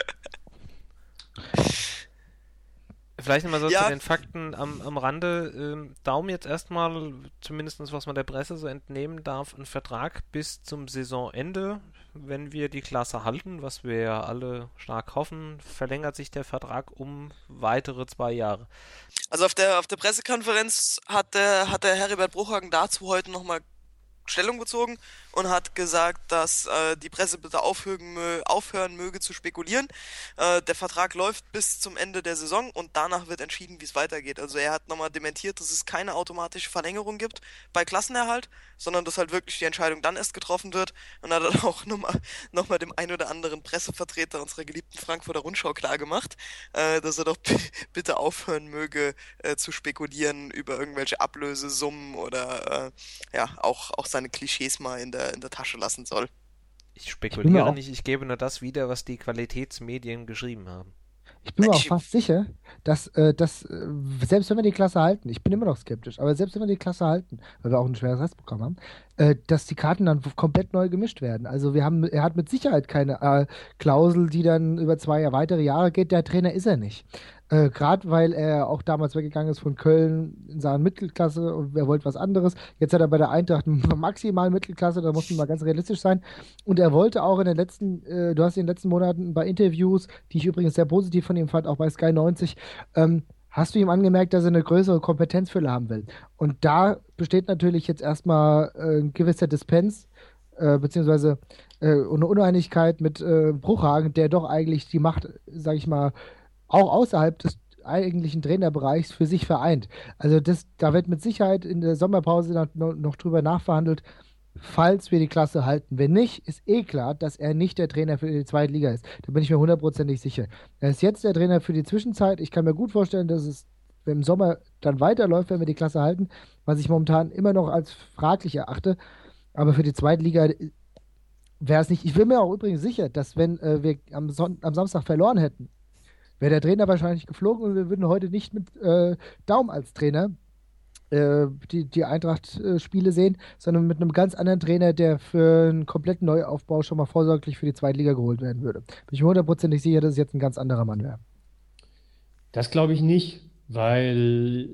Vielleicht nochmal so zu Ja, den Fakten am, am Rande. Ähm, Daum jetzt erstmal, zumindest was man der Presse so entnehmen darf, ein Vertrag bis zum Saisonende. Wenn wir die Klasse halten, was wir ja alle stark hoffen, verlängert sich der Vertrag um weitere zwei Jahre. also auf der, auf der Pressekonferenz hat der, hat der Heribert Bruchhagen dazu heute nochmal Stellung bezogen und hat gesagt, dass äh, die Presse bitte aufhören, mö aufhören möge zu spekulieren. Äh, der Vertrag läuft bis zum Ende der Saison und danach wird entschieden, wie es weitergeht. Also er hat nochmal dementiert, dass es keine automatische Verlängerung gibt bei Klassenerhalt, sondern dass halt wirklich die Entscheidung dann erst getroffen wird und hat dann auch nochmal noch mal dem ein oder anderen Pressevertreter unserer geliebten Frankfurter Rundschau klargemacht, äh, dass er doch bitte aufhören möge äh, zu spekulieren über irgendwelche Ablösesummen oder äh, ja, auch, auch seine Klischees mal in der, in der Tasche lassen soll. Ich Ich bin mir spekuliere auch nicht, ich gebe nur das wieder, was die Qualitätsmedien geschrieben haben. Ich bin mir auch Ich, fast sicher, dass, äh, dass äh, selbst wenn wir die Klasse halten, ich bin immer noch skeptisch, aber selbst wenn wir die Klasse halten, weil wir auch ein schweres Rest bekommen haben, äh, dass die Karten dann komplett neu gemischt werden. Also wir haben, er hat mit Sicherheit keine äh, Klausel, die dann über zwei weitere Jahre geht. Der Trainer ist er nicht. Äh, Gerade weil er auch damals weggegangen ist von Köln in Sachen Mittelklasse und er wollte was anderes. Jetzt hat er bei der Eintracht maximal Mittelklasse, da muss man mal ganz realistisch sein. Und er wollte auch in den letzten, äh, du hast in den letzten Monaten bei Interviews, die ich übrigens sehr positiv von ihm fand, auch bei Sky neunzig, ähm, hast du ihm angemerkt, dass er eine größere Kompetenzfülle haben will. Und da besteht natürlich jetzt erstmal äh, ein gewisser Dispens, äh, beziehungsweise äh, eine Uneinigkeit mit äh, Bruchhagen, der doch eigentlich die Macht, sag ich mal, auch außerhalb des eigentlichen Trainerbereichs für sich vereint. Also das, da wird mit Sicherheit in der Sommerpause noch, noch, noch drüber nachverhandelt, falls wir die Klasse halten. Wenn nicht, ist eh klar, dass er nicht der Trainer für die zweite Liga ist. Da bin ich mir hundertprozentig sicher. Er ist jetzt der Trainer für die Zwischenzeit. Ich kann mir gut vorstellen, dass es im Sommer dann weiterläuft, wenn wir die Klasse halten, was ich momentan immer noch als fraglich erachte. Aber für die zweite Liga wäre es nicht. Ich bin mir auch übrigens sicher, dass wenn äh, wir am, Son am Samstag verloren hätten, wäre der Trainer wahrscheinlich geflogen und wir würden heute nicht mit äh, Daum als Trainer äh, die, die Eintracht-Spiele sehen, sondern mit einem ganz anderen Trainer, der für einen kompletten Neuaufbau schon mal vorsorglich für die zweite Liga geholt werden würde. Bin ich mir hundertprozentig sicher, dass es jetzt ein ganz anderer Mann wäre. Das glaube ich nicht, weil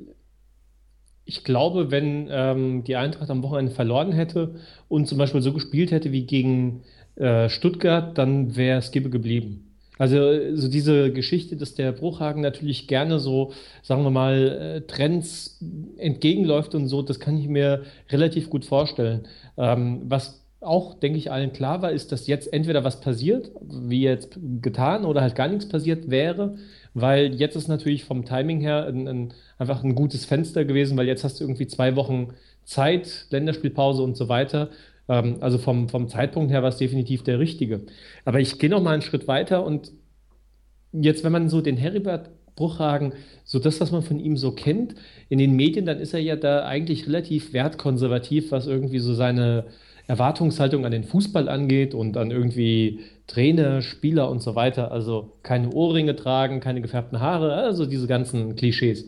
ich glaube, wenn ähm, die Eintracht am Wochenende verloren hätte und zum Beispiel so gespielt hätte wie gegen äh, Stuttgart, dann wäre Skibbe geblieben. Also so diese Geschichte, dass der Bruchhagen natürlich gerne so, sagen wir mal, äh, Trends entgegenläuft und so, das kann ich mir relativ gut vorstellen. Ähm, was auch, denke ich, allen klar war, ist, dass jetzt entweder was passiert, wie jetzt getan, oder halt gar nichts passiert wäre, weil jetzt ist natürlich vom Timing her ein, ein, einfach ein gutes Fenster gewesen, weil jetzt hast du irgendwie zwei Wochen Zeit, Länderspielpause und so weiter. Ähm, also vom, vom Zeitpunkt her war es definitiv der richtige. Aber ich gehe noch mal einen Schritt weiter und jetzt, wenn man so den Heribert Bruchhagen, so das, was man von ihm so kennt, in den Medien, dann ist er ja da eigentlich relativ wertkonservativ, was irgendwie so seine Erwartungshaltung an den Fußball angeht und an irgendwie Trainer, Spieler und so weiter. Also keine Ohrringe tragen, keine gefärbten Haare, also diese ganzen Klischees.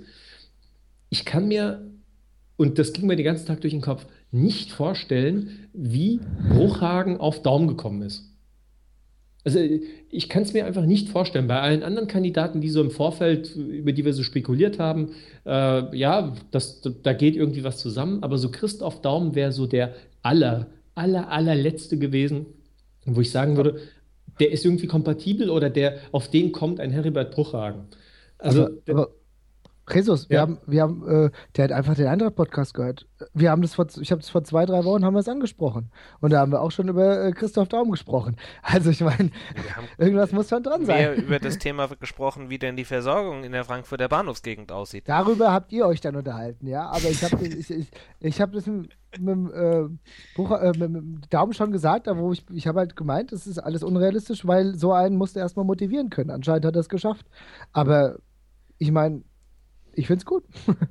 Ich kann mir, und das ging mir den ganzen Tag durch den Kopf, nicht vorstellen, wie Bruchhagen auf Daum gekommen ist. Also ich kann es mir einfach nicht vorstellen. Bei allen anderen Kandidaten, die so im Vorfeld, über die wir so spekuliert haben, äh, ja, das, da geht irgendwie was zusammen. Aber so Christoph Daum wäre so der aller, aller, allerletzte gewesen, wo ich sagen würde, der ist irgendwie kompatibel oder der, auf den kommt ein Heribert Bruchhagen. Also, aber, aber Jesus, wir Ja. haben, wir haben, äh, der hat einfach den anderen Podcast gehört. Wir haben das vor, ich habe das vor zwei, drei Wochen haben wir es angesprochen. Und da haben wir auch schon über äh, Christoph Daum gesprochen. Also ich meine, Wir haben irgendwas muss schon dran mehr sein. über das Thema gesprochen, wie denn die Versorgung in der Frankfurter Bahnhofsgegend aussieht. Darüber habt ihr euch dann unterhalten, ja. Aber ich habe ich, ich, ich hab das mit, mit, dem, äh, Buch, äh, mit, mit dem Daumen schon gesagt, aber wo ich, ich habe halt gemeint, das ist alles unrealistisch, weil so einen musste erstmal motivieren können. Anscheinend hat er es geschafft. Aber ich meine, ich finde es gut.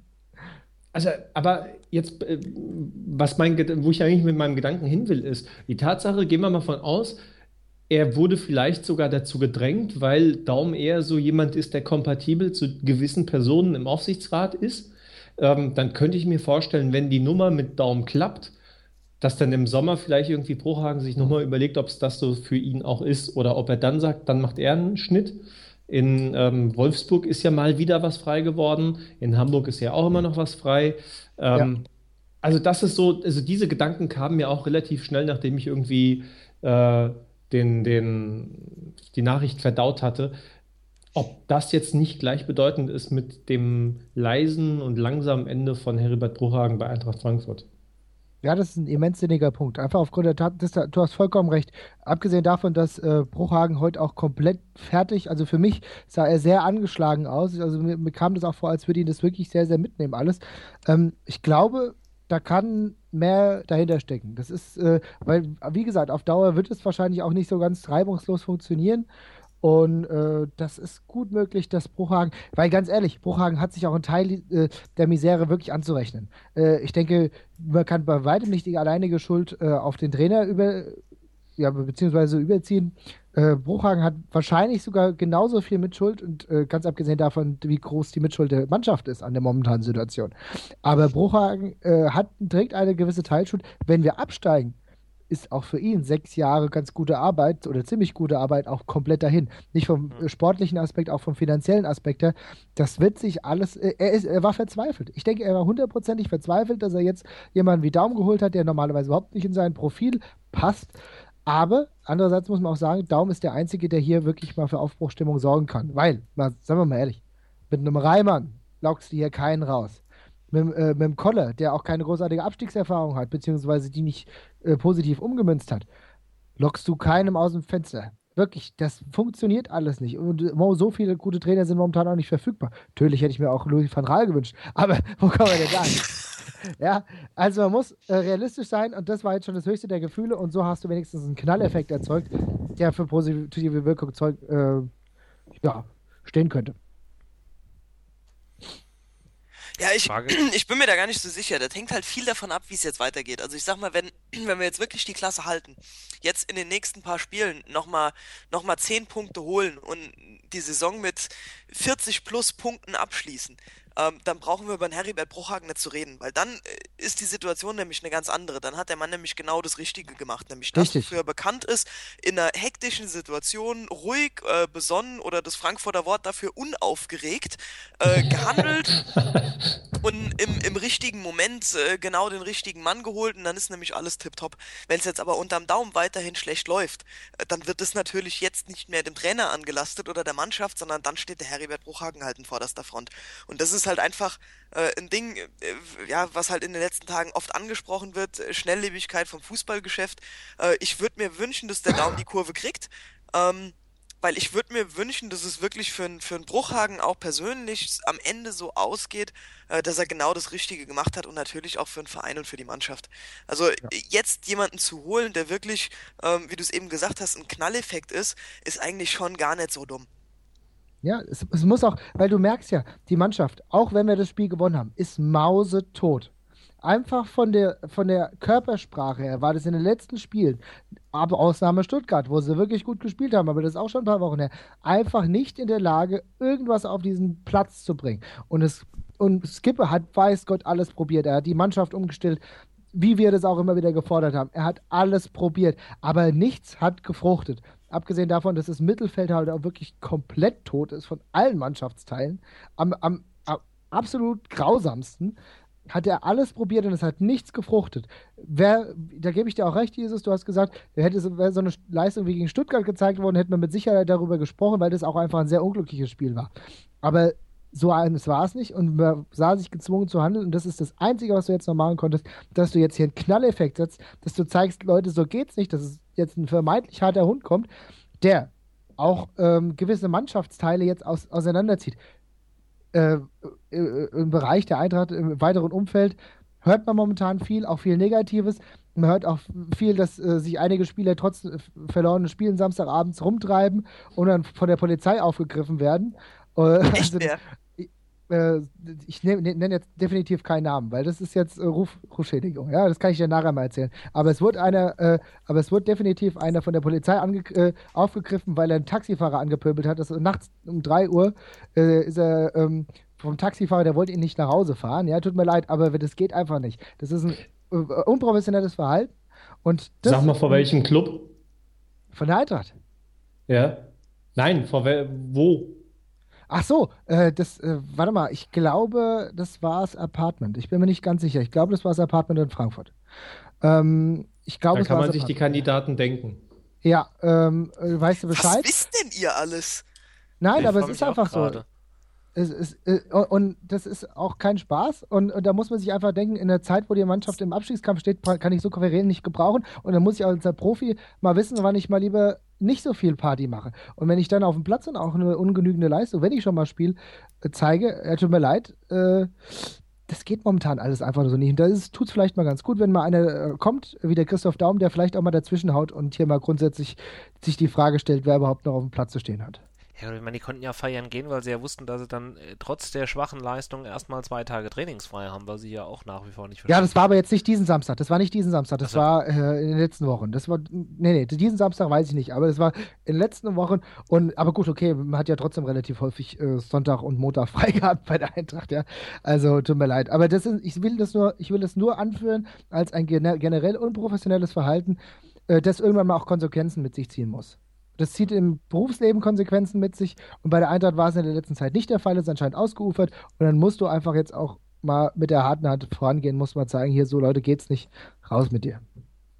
Also, aber jetzt, äh, was mein, Ged- wo ich eigentlich mit meinem Gedanken hin will, ist, die Tatsache, gehen wir mal von aus, er wurde vielleicht sogar dazu gedrängt, weil Daum eher so jemand ist, der kompatibel zu gewissen Personen im Aufsichtsrat ist. Ähm, dann könnte ich mir vorstellen, wenn die Nummer mit Daum klappt, dass dann im Sommer vielleicht irgendwie Bruchhagen sich nochmal überlegt, ob es das so für ihn auch ist oder ob er dann sagt, dann macht er einen Schnitt. In ähm, Wolfsburg ist ja mal wieder was frei geworden. In Hamburg ist ja auch immer noch was frei. Ähm, Also das ist so, also diese Gedanken kamen mir auch relativ schnell, nachdem ich irgendwie äh, den, den, die Nachricht verdaut hatte. Ob das jetzt nicht gleichbedeutend ist mit dem leisen und langsamen Ende von Heribert Bruchhagen bei Eintracht Frankfurt. Ja, das ist ein immens sinniger Punkt. Einfach aufgrund der Tat, das, du hast vollkommen recht. Abgesehen davon, dass äh, Bruchhagen heute auch komplett fertig, also für mich sah er sehr angeschlagen aus. Also mir, mir kam das auch vor, als würde ihn das wirklich sehr, sehr mitnehmen, alles. Ähm, ich glaube, da kann mehr dahinter stecken. Das ist, äh, weil, wie gesagt, auf Dauer wird es wahrscheinlich auch nicht so ganz reibungslos funktionieren. Und äh, das ist gut möglich, dass Bruchhagen, weil ganz ehrlich, Bruchhagen hat sich auch einen Teil äh, der Misere wirklich anzurechnen. Äh, ich denke, man kann bei weitem nicht die alleinige Schuld äh, auf den Trainer über, ja, beziehungsweise überziehen. Äh, Bruchhagen hat wahrscheinlich sogar genauso viel Mitschuld und äh, ganz abgesehen davon, wie groß die Mitschuld der Mannschaft ist an der momentanen Situation. Aber Bruchhagen äh, hat, trägt eine gewisse Teilschuld. Wenn wir absteigen, ist auch für ihn sechs Jahre ganz gute Arbeit oder ziemlich gute Arbeit auch komplett dahin. Nicht vom äh, sportlichen Aspekt, auch vom finanziellen Aspekt her. Das wird sich alles, äh, er, ist, er war verzweifelt. Ich denke, er war hundertprozentig verzweifelt, dass er jetzt jemanden wie Daum geholt hat, der normalerweise überhaupt nicht in sein Profil passt. Aber andererseits muss man auch sagen, Daum ist der Einzige, der hier wirklich mal für Aufbruchstimmung sorgen kann. Weil, mal, sagen wir mal ehrlich, mit einem Reimann lockst du hier keinen raus. Mit, dem, äh, mit dem Koller, der auch keine großartige Abstiegserfahrung hat, beziehungsweise die nicht äh, positiv umgemünzt hat, lockst du keinem aus dem Fenster. Wirklich, das funktioniert alles nicht. Und äh, so viele gute Trainer sind momentan auch nicht verfügbar. Natürlich hätte ich mir auch Louis van Gaal gewünscht, aber wo kann man denn sagen? Ja, also man muss äh, realistisch sein und das war jetzt schon das höchste der Gefühle und so hast du wenigstens einen Knalleffekt erzeugt, der für positive Wirkung zeug, äh, ja, stehen könnte. Ja, ich, Frage. ich bin mir da gar nicht so sicher. Das hängt halt viel davon ab, wie es jetzt weitergeht. Also ich sag mal, wenn, wenn wir jetzt wirklich die Klasse halten, jetzt in den nächsten paar Spielen nochmal noch mal zehn Punkte holen und die Saison mit vierzig plus Punkten abschließen, ähm, dann brauchen wir über den Heribert Bruchhagen nicht zu reden, weil dann äh, ist die Situation nämlich eine ganz andere. Dann hat der Mann nämlich genau das Richtige gemacht, nämlich das, Richtig. wofür er bekannt ist, in einer hektischen Situation ruhig, äh, besonnen oder das Frankfurter Wort dafür unaufgeregt äh, gehandelt und im, im richtigen Moment äh, genau den richtigen Mann geholt und dann ist nämlich alles tipptopp. Wenn es jetzt aber unterm Daumen weiterhin schlecht läuft, äh, dann wird es natürlich jetzt nicht mehr dem Trainer angelastet oder der Mannschaft, sondern dann steht der Heribert Bruchhagen halt in vorderster Front. Und das ist ist halt einfach äh, ein Ding, äh, ja, was halt in den letzten Tagen oft angesprochen wird, äh, Schnelllebigkeit vom Fußballgeschäft. Äh, ich würde mir wünschen, dass der Daum die Kurve kriegt, ähm, weil ich würde mir wünschen, dass es wirklich für, n- für einen Bruchhagen auch persönlich am Ende so ausgeht, äh, dass er genau das Richtige gemacht hat und natürlich auch für den Verein und für die Mannschaft. Also äh, jetzt jemanden zu holen, der wirklich, ähm, wie du es eben gesagt hast, ein Knalleffekt ist, ist eigentlich schon gar nicht so dumm. Ja, es, es muss auch, weil du merkst ja, die Mannschaft, auch wenn wir das Spiel gewonnen haben, ist mausetot. Einfach von der, von der Körpersprache her war das in den letzten Spielen, aber Ausnahme Stuttgart, wo sie wirklich gut gespielt haben, aber das ist auch schon ein paar Wochen her, einfach nicht in der Lage, irgendwas auf diesen Platz zu bringen. Und, es, und Skipper hat, weiß Gott, alles probiert. Er hat die Mannschaft umgestellt, wie wir das auch immer wieder gefordert haben. Er hat alles probiert, aber nichts hat gefruchtet. Abgesehen davon, dass das Mittelfeld halt auch wirklich komplett tot ist von allen Mannschaftsteilen, am, am, am absolut grausamsten, hat er alles probiert und es hat nichts gefruchtet. Wer, da gebe ich dir auch recht, Jesus, du hast gesagt, hätte so, wäre so eine Leistung wie gegen Stuttgart gezeigt worden, hätte man mit Sicherheit darüber gesprochen, weil das auch einfach ein sehr unglückliches Spiel war. Aber so eines war es nicht und man sah sich gezwungen zu handeln und das ist das Einzige, was du jetzt noch machen konntest, dass du jetzt hier einen Knalleffekt setzt, dass du zeigst, Leute, so geht's nicht, dass es jetzt ein vermeintlich harter Hund kommt, der auch ähm, gewisse Mannschaftsteile jetzt aus, auseinanderzieht. Äh, äh, Im Bereich der Eintracht, im weiteren Umfeld, hört man momentan viel, auch viel Negatives. Man hört auch viel, dass äh, sich einige Spieler trotz äh, verlorenen Spielen Samstagabends rumtreiben und dann von der Polizei aufgegriffen werden. Äh, Echt also, mehr? äh, ich nenne nenn jetzt definitiv keinen Namen, weil das ist jetzt äh, Ruf, Rufschädigung. Ja, das kann ich dir nachher mal erzählen. Aber es wird einer, äh, aber es wird definitiv einer von der Polizei ange äh, aufgegriffen, weil er einen Taxifahrer angepöbelt hat. Das ist nachts um drei Uhr äh, ist er ähm, vom Taxifahrer, der wollte ihn nicht nach Hause fahren. Ja, tut mir leid, aber das geht einfach nicht. Das ist ein äh, unprofessionelles Verhalten. Und das Sag mal, vor welchem Club? von der Eintracht. Ja. Nein, vor wel wo? Ach so, äh, das, äh, warte mal, ich glaube, das war das Apartment. Ich bin mir nicht ganz sicher. Ich glaube, das war das Apartment in Frankfurt. Ähm, ich glaube, Dann es kann war man das sich die Apartment. Kandidaten denken. Ja, ähm, äh, weißt du Was Bescheid? wisst denn ihr alles? Nein, Ich aber es freu ist mich auch einfach so. gerade. Es ist, äh, und das ist auch kein Spaß. Und, und da muss man sich einfach denken, in der Zeit, wo die Mannschaft im Abstiegskampf steht, kann ich so Querelen nicht gebrauchen. Und dann muss ich als Profi mal wissen, wann ich mal lieber nicht so viel Party mache. Und wenn ich dann auf dem Platz und auch eine ungenügende Leistung, wenn ich schon mal spiele, äh, zeige, äh, tut mir leid, äh, das geht momentan alles einfach so nicht. Und da tut es vielleicht mal ganz gut, wenn mal einer äh, kommt, wie der Christoph Daum, der vielleicht auch mal dazwischen haut und hier mal grundsätzlich sich die Frage stellt, wer überhaupt noch auf dem Platz zu stehen hat. Ja, ich meine, die konnten ja feiern gehen, weil sie ja wussten, dass sie dann äh, trotz der schwachen Leistung erstmal zwei Tage trainingsfrei haben, was sie ja auch nach wie vor nicht Ja, verstehen. das war aber jetzt nicht diesen Samstag. Das war nicht diesen Samstag. Das Ach so. war äh, in den letzten Wochen. Das war, nee, nee, diesen Samstag weiß ich nicht. Aber das war in den letzten Wochen. Und, aber gut, okay, man hat ja trotzdem relativ häufig äh, Sonntag und Montag frei gehabt bei der Eintracht, ja. Also, tut mir leid. Aber das ist, ich will das nur, ich will das nur anführen als ein gener generell unprofessionelles Verhalten, äh, das irgendwann mal auch Konsequenzen mit sich ziehen muss. Das zieht im Berufsleben Konsequenzen mit sich. Und bei der Eintracht war es in der letzten Zeit nicht der Fall, ist anscheinend ausgeufert. Und dann musst du einfach jetzt auch mal mit der harten Hand vorangehen, muss man zeigen, hier so Leute geht's nicht, raus mit dir.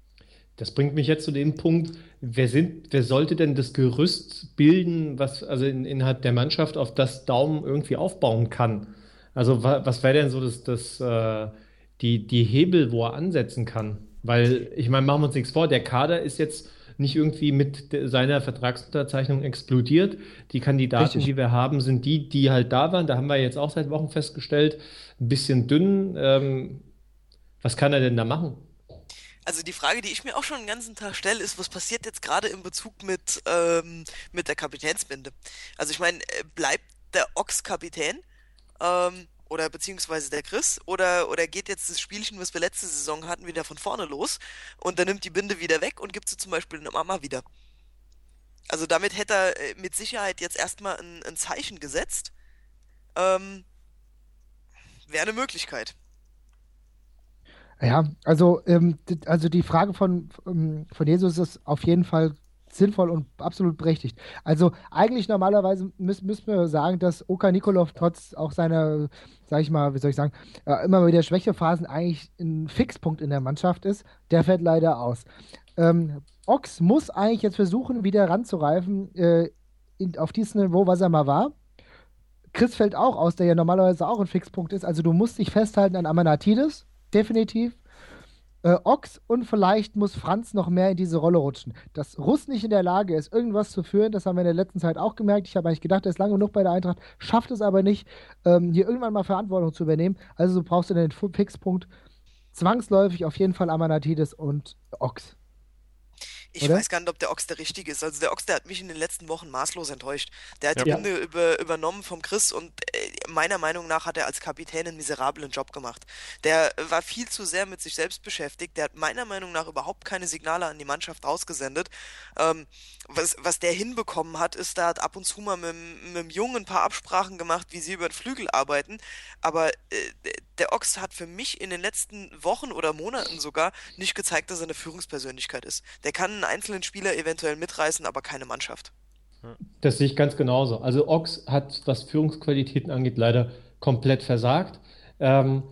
Das bringt mich jetzt zu dem Punkt, wer sind, wer sollte denn das Gerüst bilden, was also in, innerhalb der Mannschaft auf das Daumen irgendwie aufbauen kann? Also wa, was wäre denn so das, das äh, die, die Hebel, wo er ansetzen kann? Weil, ich meine, machen wir uns nichts vor, der Kader ist jetzt nicht irgendwie mit de, seiner Vertragsunterzeichnung explodiert. Die Kandidaten, Richtig. die wir haben, sind die, die halt da waren. Da haben wir jetzt auch seit Wochen festgestellt, ein bisschen dünn. Ähm, was kann er denn da machen? Also die Frage, die ich mir auch schon den ganzen Tag stelle, ist, was passiert jetzt gerade in Bezug mit, ähm, mit der Kapitänsbinde? Also ich meine, äh, bleibt der Ochs Kapitän? Ähm, oder beziehungsweise der Chris? Oder, oder geht jetzt das Spielchen, was wir letzte Saison hatten, wieder von vorne los und dann nimmt die Binde wieder weg und gibt sie zum Beispiel einer Mama wieder? Also damit hätte er äh, mit Sicherheit jetzt erstmal ein, ein Zeichen gesetzt. Ähm, Wäre eine Möglichkeit. Ja, also, ähm, d- also die Frage von, ähm, von Jesus ist auf jeden Fall sinnvoll und absolut berechtigt. Also eigentlich normalerweise müssen, müssen wir sagen, dass Oka Nikolov trotz auch seiner, sag ich mal, wie soll ich sagen, äh, immer wieder Schwächephasen eigentlich ein Fixpunkt in der Mannschaft ist. Der fällt leider aus. Ähm, Ox muss eigentlich jetzt versuchen, wieder ranzureifen äh, in, auf dieses Niveau, was er mal war. Chris fällt auch aus, der ja normalerweise auch ein Fixpunkt ist. Also du musst dich festhalten an Amanatidis, definitiv. Äh, Ochs und vielleicht muss Franz noch mehr in diese Rolle rutschen. Dass Russ nicht in der Lage ist, irgendwas zu führen, das haben wir in der letzten Zeit auch gemerkt. Ich habe eigentlich gedacht, er ist lange genug bei der Eintracht, schafft es aber nicht, ähm, hier irgendwann mal Verantwortung zu übernehmen. Also du brauchst du den Fixpunkt zwangsläufig auf jeden Fall Amanatidis und Ochs. Ich Oder? weiß gar nicht, ob der Ochs der richtige ist. Also der Ochs, der hat mich in den letzten Wochen maßlos enttäuscht. Der hat Ja. die Ja. Binde über, übernommen vom Chris und äh, meiner Meinung nach hat er als Kapitän einen miserablen Job gemacht. Der war viel zu sehr mit sich selbst beschäftigt. Der hat meiner Meinung nach überhaupt keine Signale an die Mannschaft ausgesendet. Ähm, was, was der hinbekommen hat, ist, da hat ab und zu mal mit, mit dem Jungen ein paar Absprachen gemacht, wie sie über den Flügel arbeiten. Aber äh, der Ochs hat für mich in den letzten Wochen oder Monaten sogar nicht gezeigt, dass er eine Führungspersönlichkeit ist. Der kann einen einzelnen Spieler eventuell mitreißen, aber keine Mannschaft. Das sehe ich ganz genauso. Also Ochs hat, was Führungsqualitäten angeht, leider komplett versagt. Ähm,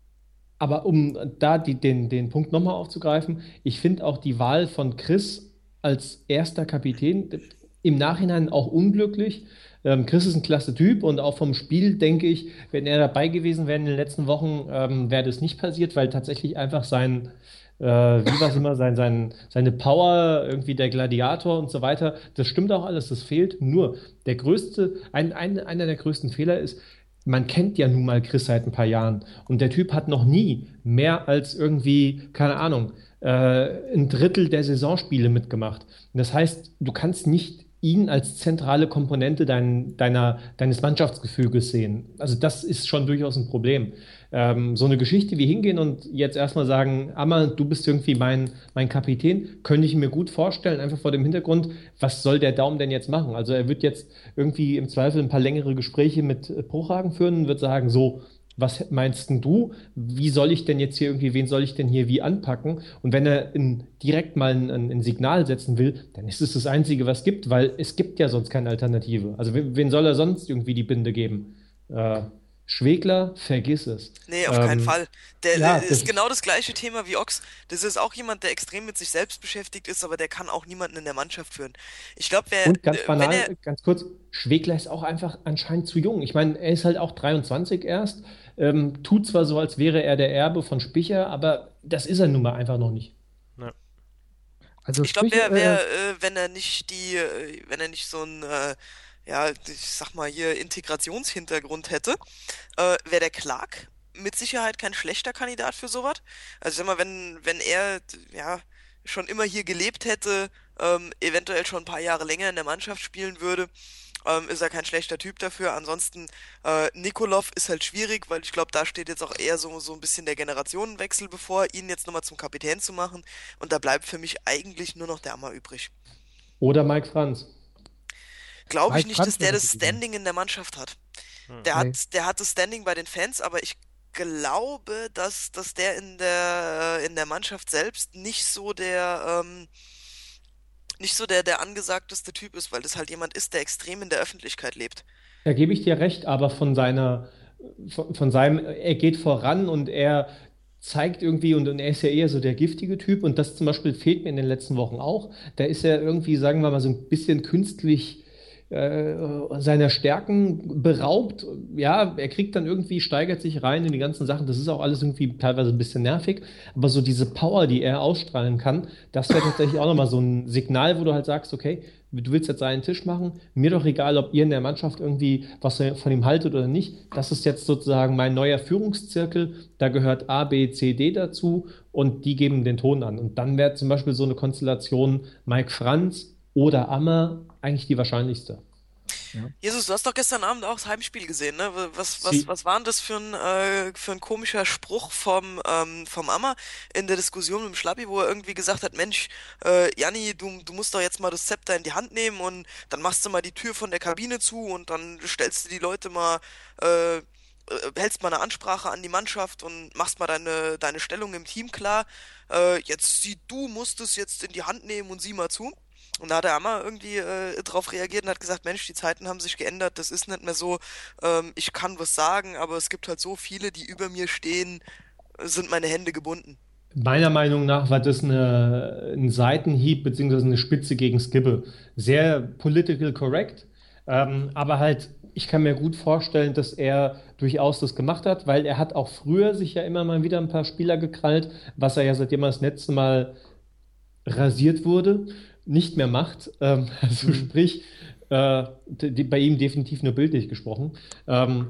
aber um da die, den, den Punkt nochmal aufzugreifen, ich finde auch die Wahl von Chris als erster Kapitän im Nachhinein auch unglücklich. Ähm, Chris ist ein klasse Typ und auch vom Spiel denke ich, wenn er dabei gewesen wäre in den letzten Wochen, ähm, wäre das nicht passiert, weil tatsächlich einfach sein, äh, wie war es immer, sein, sein, seine Power, irgendwie der Gladiator und so weiter, das stimmt auch alles, das fehlt. Nur der größte, ein, ein, einer der größten Fehler ist, man kennt ja nun mal Chris seit ein paar Jahren und der Typ hat noch nie mehr als irgendwie, keine Ahnung, äh, ein Drittel der Saisonspiele mitgemacht. Und das heißt, du kannst nicht ihn als zentrale Komponente dein, deiner, deines Mannschaftsgefüges sehen. Also das ist schon durchaus ein Problem. Ähm, so eine Geschichte wie hingehen und jetzt erstmal sagen, Amma, du bist irgendwie mein, mein Kapitän, könnte ich mir gut vorstellen, einfach vor dem Hintergrund, was soll der Daum denn jetzt machen? Also er wird jetzt irgendwie im Zweifel ein paar längere Gespräche mit äh, Bruchhagen führen und wird sagen, so, was meinst denn du? Wie soll ich denn jetzt hier irgendwie, wen soll ich denn hier wie anpacken? Und wenn er in, direkt mal ein, ein, ein Signal setzen will, dann ist es das Einzige, was es gibt, weil es gibt ja sonst keine Alternative. Also wen, wen soll er sonst irgendwie die Binde geben? Äh, Schwegler, vergiss es. Nee, auf keinen Ähm, Fall. Der ja, äh, das, ist genau das gleiche Thema wie Ochs. Das ist auch jemand, der extrem mit sich selbst beschäftigt ist, aber der kann auch niemanden in der Mannschaft führen. Ich glaube, wer, und ganz äh, wenn er, banal, ganz kurz, Schwegler ist auch einfach anscheinend zu jung. Ich meine, er ist halt auch dreiundzwanzig erst, ähm, tut zwar so, als wäre er der Erbe von Spicher, aber das ist er nun mal einfach noch nicht. Ja. Also ich glaube, sprich, wer, äh, wer, äh, wenn er nicht die, äh, wenn er nicht so ein, äh, ja, ich sag mal hier Integrationshintergrund hätte, äh, wäre der Clark mit Sicherheit kein schlechter Kandidat für sowas. Also ich sag mal, wenn, wenn er, ja, schon immer hier gelebt hätte, ähm, eventuell schon ein paar Jahre länger in der Mannschaft spielen würde, ähm, ist er kein schlechter Typ dafür. Ansonsten, äh, Nikolov ist halt schwierig, weil ich glaube, da steht jetzt auch eher so, so ein bisschen der Generationenwechsel bevor, ihn jetzt nochmal zum Kapitän zu machen. Und da bleibt für mich eigentlich nur noch der Ammer übrig. Oder Mike Franz. Glaube ich Mike nicht, Franz dass der wäre das gut gewesen. Standing in der Mannschaft hat. Hm. Der Nee. hat, der hat das Standing bei den Fans, aber ich glaube, dass, dass der in der, in der Mannschaft selbst nicht so der, ähm, nicht so der, der angesagteste Typ ist, weil das halt jemand ist, der extrem in der Öffentlichkeit lebt. Da gebe ich dir recht, aber von seiner, von, von seinem, er geht voran und er zeigt irgendwie, und, und er ist ja eher so der giftige Typ, und das zum Beispiel fehlt mir in den letzten Wochen auch. Da ist er irgendwie, sagen wir mal, so ein bisschen künstlich äh, seiner Stärken beraubt. Ja, er kriegt dann irgendwie, steigert sich rein in die ganzen Sachen. Das ist auch alles irgendwie teilweise ein bisschen nervig. Aber so diese Power, die er ausstrahlen kann, das wäre tatsächlich auch nochmal so ein Signal, wo du halt sagst, okay, du willst jetzt seinen Tisch machen, mir doch egal, ob ihr in der Mannschaft irgendwie was von ihm haltet oder nicht. Das ist jetzt sozusagen mein neuer Führungszirkel. Da gehört A, B, C, D dazu und die geben den Ton an. Und dann wäre zum Beispiel so eine Konstellation Mike Franz oder Ammer eigentlich die wahrscheinlichste. Jesus, du hast doch gestern Abend auch das Heimspiel gesehen, ne? Was, was, Sie- was war denn das für ein, äh, für ein komischer Spruch vom, ähm, vom Ammer in der Diskussion mit dem Schlappi, wo er irgendwie gesagt hat, Mensch, äh, Janni, du, du musst doch jetzt mal das Zepter in die Hand nehmen und dann machst du mal die Tür von der Kabine zu und dann stellst du die Leute mal, äh, äh, hältst mal eine Ansprache an die Mannschaft und machst mal deine, deine Stellung im Team klar. Äh, jetzt sieh, du musst es jetzt in die Hand nehmen und sieh mal zu. Und da hat der Ammer irgendwie äh, drauf reagiert und hat gesagt, Mensch, die Zeiten haben sich geändert, das ist nicht mehr so, ähm, ich kann was sagen, aber es gibt halt so viele, die über mir stehen, äh, sind meine Hände gebunden. Meiner Meinung nach war das eine, ein Seitenhieb beziehungsweise eine Spitze gegen Skibbe. Sehr political correct, ähm, aber halt ich kann mir gut vorstellen, dass er durchaus das gemacht hat, weil er hat auch früher sich ja immer mal wieder ein paar Spieler gekrallt, was er ja seitdem er das letzte Mal rasiert wurde, nicht mehr macht. Ähm, also Mhm. sprich, äh, die, bei ihm definitiv nur bildlich gesprochen. Ähm,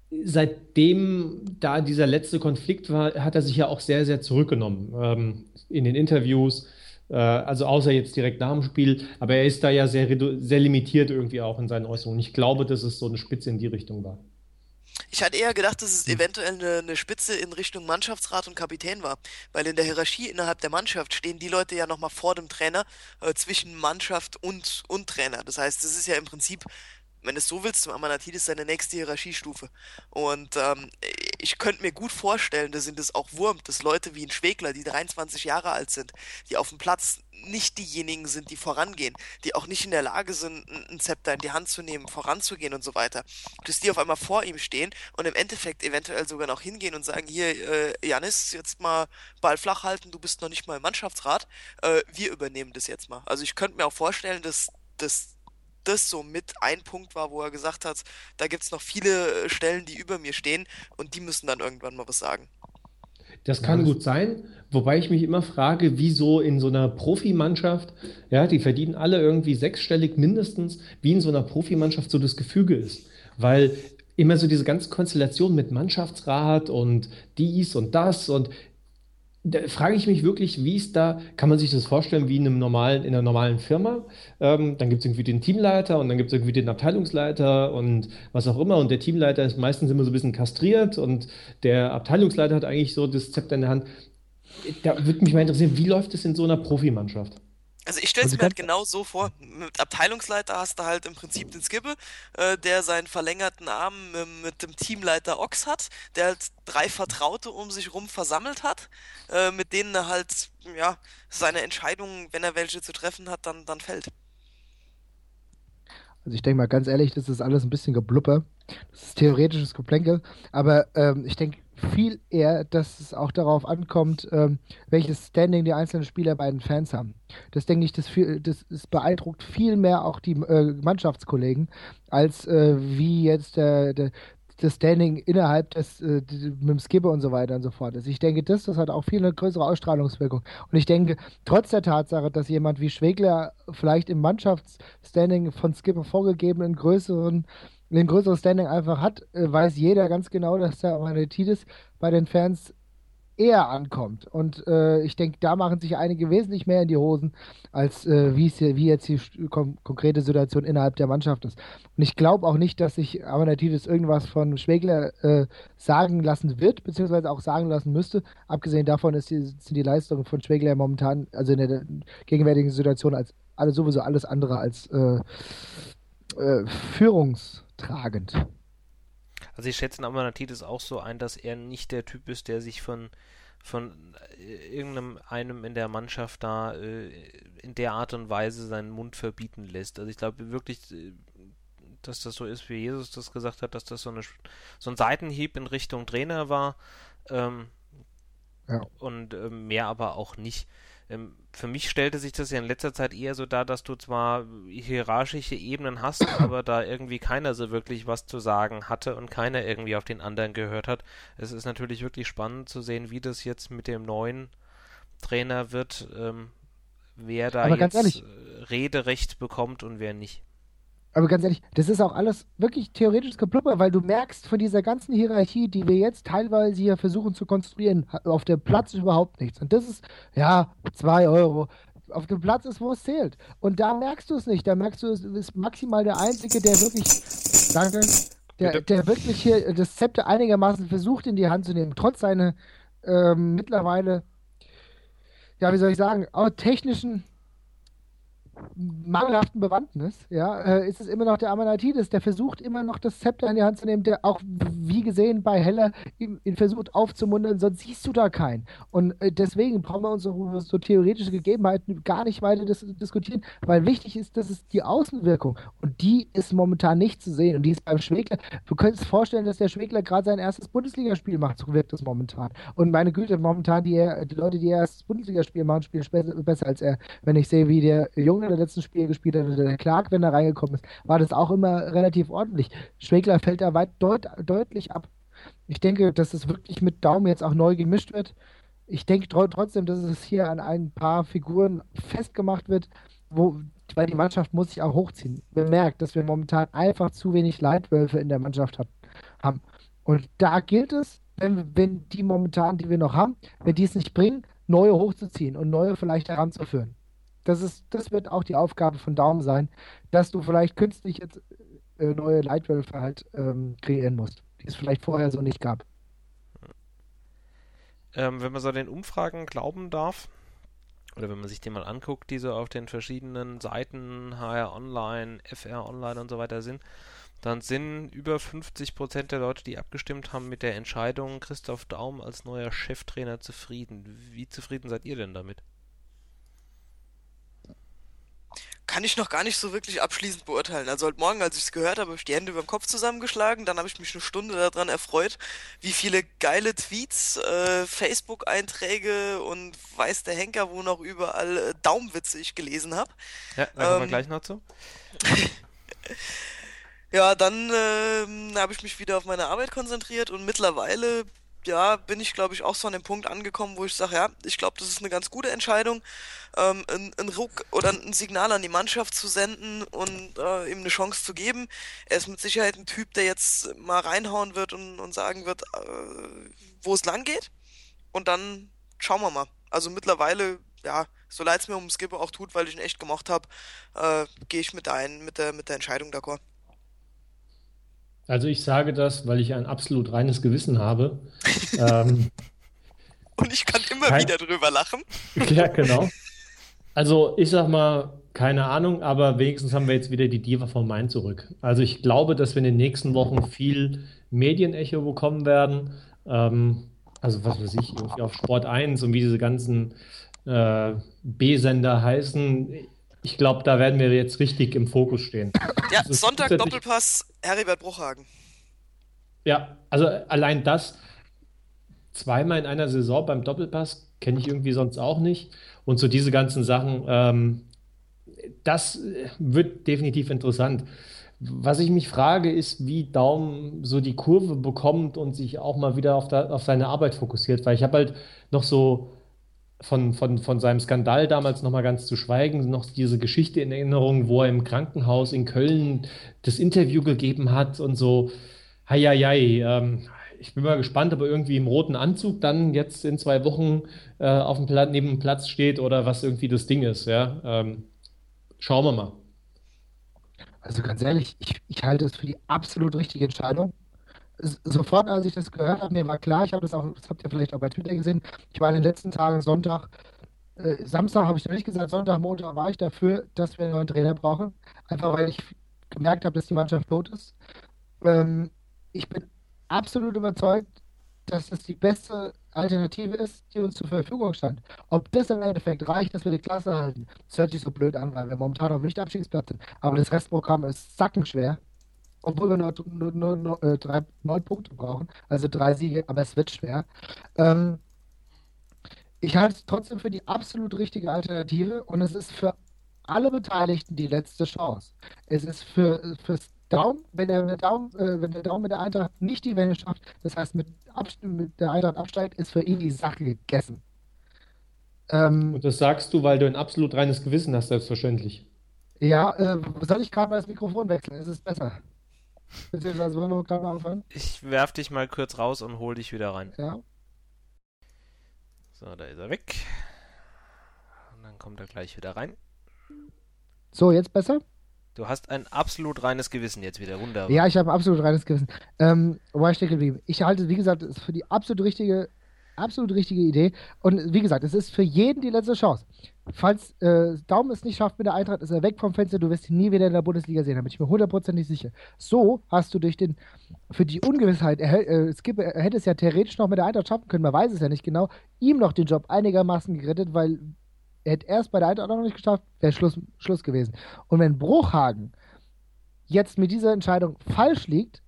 seitdem da dieser letzte Konflikt war, hat er sich ja auch sehr, sehr zurückgenommen ähm, in den Interviews. Äh, also außer jetzt direkt nach dem Spiel. Aber er ist da ja sehr, redu- sehr limitiert irgendwie auch in seinen Äußerungen. Ich glaube, dass es so eine Spitze in die Richtung war. Ich hatte eher gedacht, dass es Hm. eventuell eine, eine Spitze in Richtung Mannschaftsrat und Kapitän war, weil in der Hierarchie innerhalb der Mannschaft stehen die Leute ja nochmal vor dem Trainer, äh, zwischen Mannschaft und, und Trainer. Das heißt, das ist ja im Prinzip, wenn du es so willst, zum Amanatidis seine nächste Hierarchiestufe. Und ähm, ich könnte mir gut vorstellen, dass ihn das auch wurmt, dass Leute wie ein Schwegler, die dreiundzwanzig Jahre alt sind, die auf dem Platz nicht diejenigen sind, die vorangehen, die auch nicht in der Lage sind, ein ein Zepter in die Hand zu nehmen, voranzugehen und so weiter, dass die auf einmal vor ihm stehen und im Endeffekt eventuell sogar noch hingehen und sagen, hier, äh, Janis, jetzt mal Ball flach halten, du bist noch nicht mal im Mannschaftsrat, äh, wir übernehmen das jetzt mal. Also ich könnte mir auch vorstellen, dass das das so mit ein Punkt war, wo er gesagt hat, da gibt es noch viele äh, Stellen, die über mir stehen und die müssen dann irgendwann mal was sagen. Das Ja, kann das, gut sein, wobei ich mich immer frage, wieso in so einer Profimannschaft, ja, die verdienen alle irgendwie sechsstellig mindestens, wie in so einer Profimannschaft so das Gefüge ist. Weil immer so diese ganze Konstellation mit Mannschaftsrat und dies und das und da frage ich mich wirklich, wie ist da, kann man sich das vorstellen wie in einem normalen, in einer normalen Firma? Ähm, dann gibt es irgendwie den Teamleiter und dann gibt es irgendwie den Abteilungsleiter und was auch immer. Und der Teamleiter ist meistens immer so ein bisschen kastriert und der Abteilungsleiter hat eigentlich so das Zepter in der Hand. Da würde mich mal interessieren, wie läuft es in so einer Profimannschaft? Also ich stelle es also mir halt ganz, genau so vor, mit Abteilungsleiter hast du halt im Prinzip den Skibbe, äh, der seinen verlängerten Arm äh, mit dem Teamleiter Ochs hat, der halt drei Vertraute um sich rum versammelt hat, äh, mit denen er halt, ja, seine Entscheidungen, wenn er welche zu treffen hat, dann, dann fällt. also ich denke mal ganz ehrlich, das ist alles ein bisschen Geblubber. Das ist theoretisches Geplänkel. Aber ähm, ich denke viel eher, dass es auch darauf ankommt, ähm, welches Standing die einzelnen Spieler bei den Fans haben. Das denke ich, das, viel, das, das beeindruckt viel mehr auch die äh, Mannschaftskollegen, als äh, wie jetzt der, der, das Standing innerhalb des äh, d- mit dem Skipper und so weiter und so fort ist. Ich denke, das, das hat auch viel eine größere Ausstrahlungswirkung. Und ich denke, trotz der Tatsache, dass jemand wie Schwegler vielleicht im Mannschaftsstanding von Skipper vorgegeben einen größeren, ein größeres Standing einfach hat, äh, weiß jeder ganz genau, dass der Amanatidis bei den Fans eher ankommt. Und äh, ich denke, da machen sich einige wesentlich mehr in die Hosen, als äh, wie es hier, wie jetzt die st- kon konkrete Situation innerhalb der Mannschaft ist. Und ich glaube auch nicht, dass sich Amanatidis irgendwas von Schwegler äh, sagen lassen wird, beziehungsweise auch sagen lassen müsste. Abgesehen davon ist die, sind die Leistungen von Schwegler momentan, also in der gegenwärtigen Situation, als alle sowieso alles andere als äh, äh, führungstragend. Also ich schätze Amanatidis auch so ein, dass er nicht der Typ ist, der sich von, von äh, irgendeinem einem in der Mannschaft da äh, in der Art und Weise seinen Mund verbieten lässt. Also ich glaube wirklich, äh, dass das so ist, wie Jesus das gesagt hat, dass das so, eine, so ein Seitenhieb in Richtung Trainer war. Ähm, Ja. und ähm, mehr aber auch nicht. Ähm, für mich stellte sich das ja in letzter Zeit eher so dar, dass du zwar hierarchische Ebenen hast, aber da irgendwie keiner so wirklich was zu sagen hatte und keiner irgendwie auf den anderen gehört hat. Es ist natürlich wirklich spannend zu sehen, wie das jetzt mit dem neuen Trainer wird, ähm, wer da Aber ganz jetzt ehrlich, äh, Rederecht bekommt und wer nicht. Aber ganz ehrlich, das ist auch alles wirklich theoretisches Geplapper, weil du merkst von dieser ganzen Hierarchie, die wir jetzt teilweise hier versuchen zu konstruieren, ha- auf dem Platz überhaupt nichts. Und das ist, ja, zwei Euro. Auf dem Platz ist, wo es zählt. Und da merkst du es nicht. Da merkst du, es ist maximal der Einzige, der wirklich, danke, der, Bitte. der wirklich hier das Zepter einigermaßen versucht in die Hand zu nehmen, trotz seiner ähm, mittlerweile, ja, wie soll ich sagen, auch technischen mangelhaften Bewandtnis, ja, äh, ist es immer noch der Amanatidis, der versucht immer noch das Zepter in die Hand zu nehmen, der auch wie nie gesehen bei Heller, ihn, ihn versucht aufzumuntern, sonst siehst du da keinen. Und äh, deswegen brauchen wir uns so, so theoretische Gegebenheiten gar nicht weiter dis diskutieren, weil wichtig ist, dass es die Außenwirkung und die ist momentan nicht zu sehen und die ist beim Schwegler. Du könntest vorstellen, dass der Schwegler gerade sein erstes Bundesligaspiel macht, so wirkt es momentan. Und meine Güte, momentan die, die Leute, die ihr erstes Bundesligaspiel machen, spielen besser, besser als er. Wenn ich sehe, wie der Junge in der letzten Spiel gespielt hat oder der Clark, wenn er reingekommen ist, war das auch immer relativ ordentlich. Schwegler fällt da weit deut deutlich ab. Ich denke, dass es wirklich mit Daum jetzt auch neu gemischt wird. Ich denke tr trotzdem, dass es hier an ein paar Figuren festgemacht wird, wo, weil die Mannschaft muss sich auch hochziehen. Man merkt, dass wir momentan einfach zu wenig Leitwölfe in der Mannschaft hat, haben. Und da gilt es, wenn, wenn die momentan, die wir noch haben, wenn die es nicht bringen, neue hochzuziehen und neue vielleicht heranzuführen. Das ist, das wird auch die Aufgabe von Daum sein, dass du vielleicht künstlich jetzt äh, neue Leitwölfe halt ähm, kreieren musst, die es vielleicht vorher so nicht gab. Ähm, wenn man so den Umfragen glauben darf, oder wenn man sich die mal anguckt, die so auf den verschiedenen Seiten, H R Online, F R Online und so weiter sind, dann sind über fünfzig Prozent der Leute, die abgestimmt haben mit der Entscheidung, Christoph Daum als neuer Cheftrainer zufrieden. Wie zufrieden seid ihr denn damit? Kann ich noch gar nicht so wirklich abschließend beurteilen. Also heute Morgen, als ich es gehört habe, habe ich die Hände über den Kopf zusammengeschlagen. Dann habe ich mich eine Stunde daran erfreut, wie viele geile Tweets, äh, Facebook-Einträge und weiß der Henker, wo noch überall äh, Daumenwitze ich gelesen habe. Ja, da kommen wir Ähm, gleich noch zu. Ja, dann ähm, habe ich mich wieder auf meine Arbeit konzentriert und mittlerweile, ja, bin ich, glaube ich, auch so an dem Punkt angekommen, wo ich sage, ja, ich glaube, das ist eine ganz gute Entscheidung, ähm, ein, ein Ruck oder ein Signal an die Mannschaft zu senden und äh, ihm eine Chance zu geben. Er ist mit Sicherheit ein Typ, der jetzt mal reinhauen wird und, und sagen wird, äh, wo es lang geht. Und dann schauen wir mal. Also mittlerweile, ja, so leid es mir um Skipper auch tut, weil ich ihn echt gemocht habe, äh, gehe ich mit, ein, mit, der, mit der Entscheidung d'accord. Also ich sage das, weil ich ein absolut reines Gewissen habe. ähm, Und ich kann immer Kein- wieder drüber lachen. ja, genau. Also ich sag mal, keine Ahnung, aber wenigstens haben wir jetzt wieder die Diva vom Main zurück. Also ich glaube, dass wir in den nächsten Wochen viel Medienecho bekommen werden. Ähm, also was weiß ich, irgendwie auf Sport eins und wie diese ganzen äh, B-Sender heißen. Ich glaube, da werden wir jetzt richtig im Fokus stehen. Ja, Das ist Sonntag grundsätzlich- Doppelpass, Heribert Bruchhagen. Ja, also allein das zweimal in einer Saison beim Doppelpass kenne ich irgendwie sonst auch nicht. Und so diese ganzen Sachen, ähm, das äh, wird definitiv interessant. Was ich mich frage, ist, wie Daum so die Kurve bekommt und sich auch mal wieder auf, da, auf seine Arbeit fokussiert. Weil ich habe halt noch so von, von, von seinem Skandal damals noch mal ganz zu schweigen, noch diese Geschichte in Erinnerung, wo er im Krankenhaus in Köln das Interview gegeben hat und so. Heieiei, ähm, ich bin mal gespannt, ob er irgendwie im roten Anzug dann jetzt in zwei Wochen äh, auf dem Pla neben dem Platz steht oder was irgendwie das Ding ist. Ja? Ähm, schauen wir mal. Also ganz ehrlich, ich, ich halte es für die absolut richtige Entscheidung. S- Sofort, als ich das gehört habe, mir war klar, ich habe das auch, das habt ihr vielleicht auch bei Twitter gesehen, ich war in den letzten Tagen Sonntag, äh, Samstag habe ich noch nicht gesagt, Sonntag, Montag war ich dafür, dass wir einen neuen Trainer brauchen. Einfach weil ich gemerkt habe, dass die Mannschaft tot ist. Ähm, ich bin absolut überzeugt, dass das die beste Alternative ist, die uns zur Verfügung stand. Ob das im Endeffekt reicht, dass wir die Klasse halten, das hört sich so blöd an, weil wir momentan auf Nicht-Abstiegsplatz sind. Aber das Restprogramm ist sackenschwer, obwohl wir nur, nur, nur, nur äh, drei, neun Punkte brauchen, also drei Siege, aber es wird schwer. Ähm, ich halte es trotzdem für die absolut richtige Alternative und es ist für alle Beteiligten die letzte Chance. Es ist für fürs Daumen, wenn der, der Daumen, äh, wenn der Daumen mit der Eintracht nicht die Wende schafft, das heißt mit, Abst mit der Eintracht absteigt, ist für ihn die Sache gegessen. Ähm, Und das sagst du, weil du ein absolut reines Gewissen hast, selbstverständlich. ja, äh, soll ich gerade mal das Mikrofon wechseln? Ist es besser? Beziehungsweise wollen wir gerade mal anfangen? Ich werf dich mal kurz raus und hol dich wieder rein. Ja. So, da ist er weg. Und dann kommt er gleich wieder rein. So, jetzt besser? Du hast ein absolut reines Gewissen jetzt wieder. Wunderbar. Ja, ich habe ein absolut reines Gewissen. Ähm, wo war ich stehen geblieben? Ich halte, wie gesagt, es für die absolut richtige Absolut richtige Idee. Und wie gesagt, es ist für jeden die letzte Chance. Falls äh, Daum es nicht schafft mit der Eintracht, ist er weg vom Fenster, du wirst ihn nie wieder in der Bundesliga sehen, da bin ich mir hundertprozentig sicher. So hast du durch den, für die Ungewissheit, er, äh, es gibt, er hätte es ja theoretisch noch mit der Eintracht schaffen können, man weiß es ja nicht genau, ihm noch den Job einigermaßen gerettet, weil er hätte erst bei der Eintracht auch noch nicht geschafft, wäre Schluss, Schluss gewesen. Und wenn Bruchhagen jetzt mit dieser Entscheidung falsch liegt,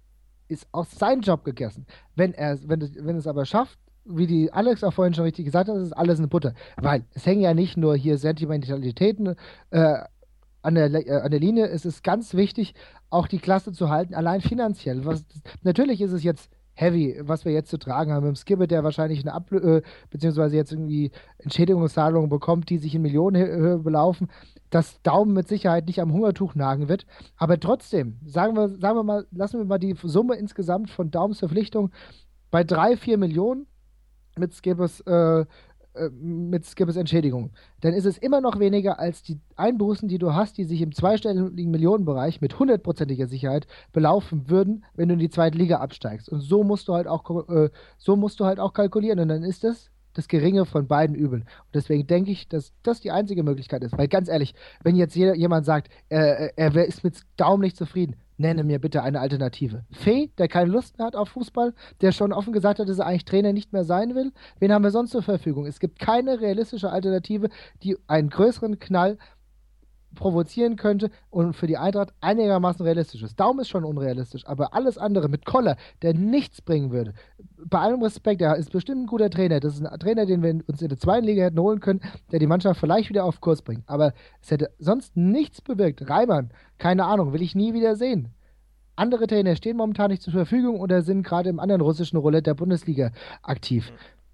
ist auch sein Job gegessen. Wenn er wenn es, wenn es aber schafft, wie die Alex auch vorhin schon richtig gesagt hat, ist alles eine Butter. Weil es hängen ja nicht nur hier Sentimentalitäten äh, an, der, äh, an der Linie, es ist ganz wichtig, auch die Klasse zu halten, allein finanziell. Was, natürlich ist es jetzt heavy, was wir jetzt zu tragen haben. Mit dem Skibbe, der wahrscheinlich eine Ab äh, beziehungsweise jetzt irgendwie Entschädigungszahlungen bekommt, die sich in Millionenhöhe belaufen, dass Daumen mit Sicherheit nicht am Hungertuch nagen wird. Aber trotzdem, sagen wir, sagen wir mal, lassen wir mal die Summe insgesamt von Daums Verpflichtung bei drei, vier Millionen mit Skippes, äh, äh, mit Skippes Entschädigung. Dann ist es immer noch weniger als die Einbußen, die du hast, die sich im zweistelligen Millionenbereich mit hundertprozentiger Sicherheit belaufen würden, wenn du in die zweite Liga absteigst. Und so musst du halt auch, äh, so musst du halt auch kalkulieren. Und dann ist das das Geringe von beiden Übeln. Und deswegen denke ich, dass das die einzige Möglichkeit ist. Weil ganz ehrlich, wenn jetzt jeder, jemand sagt, äh, er ist mit Daum nicht zufrieden, nenne mir bitte eine Alternative. Fee, der keine Lust mehr hat auf Fußball, der schon offen gesagt hat, dass er eigentlich Trainer nicht mehr sein will. Wen haben wir sonst zur Verfügung? Es gibt keine realistische Alternative, die einen größeren Knall provozieren könnte und für die Eintracht einigermaßen realistisch ist. Daum ist schon unrealistisch, aber alles andere mit Koller, der nichts bringen würde. Bei allem Respekt, er ist bestimmt ein guter Trainer. Das ist ein Trainer, den wir uns in der zweiten Liga hätten holen können, der die Mannschaft vielleicht wieder auf Kurs bringt. Aber es hätte sonst nichts bewirkt. Reimann, keine Ahnung, will ich nie wieder sehen. Andere Trainer stehen momentan nicht zur Verfügung oder sind gerade im anderen russischen Roulette der Bundesliga aktiv.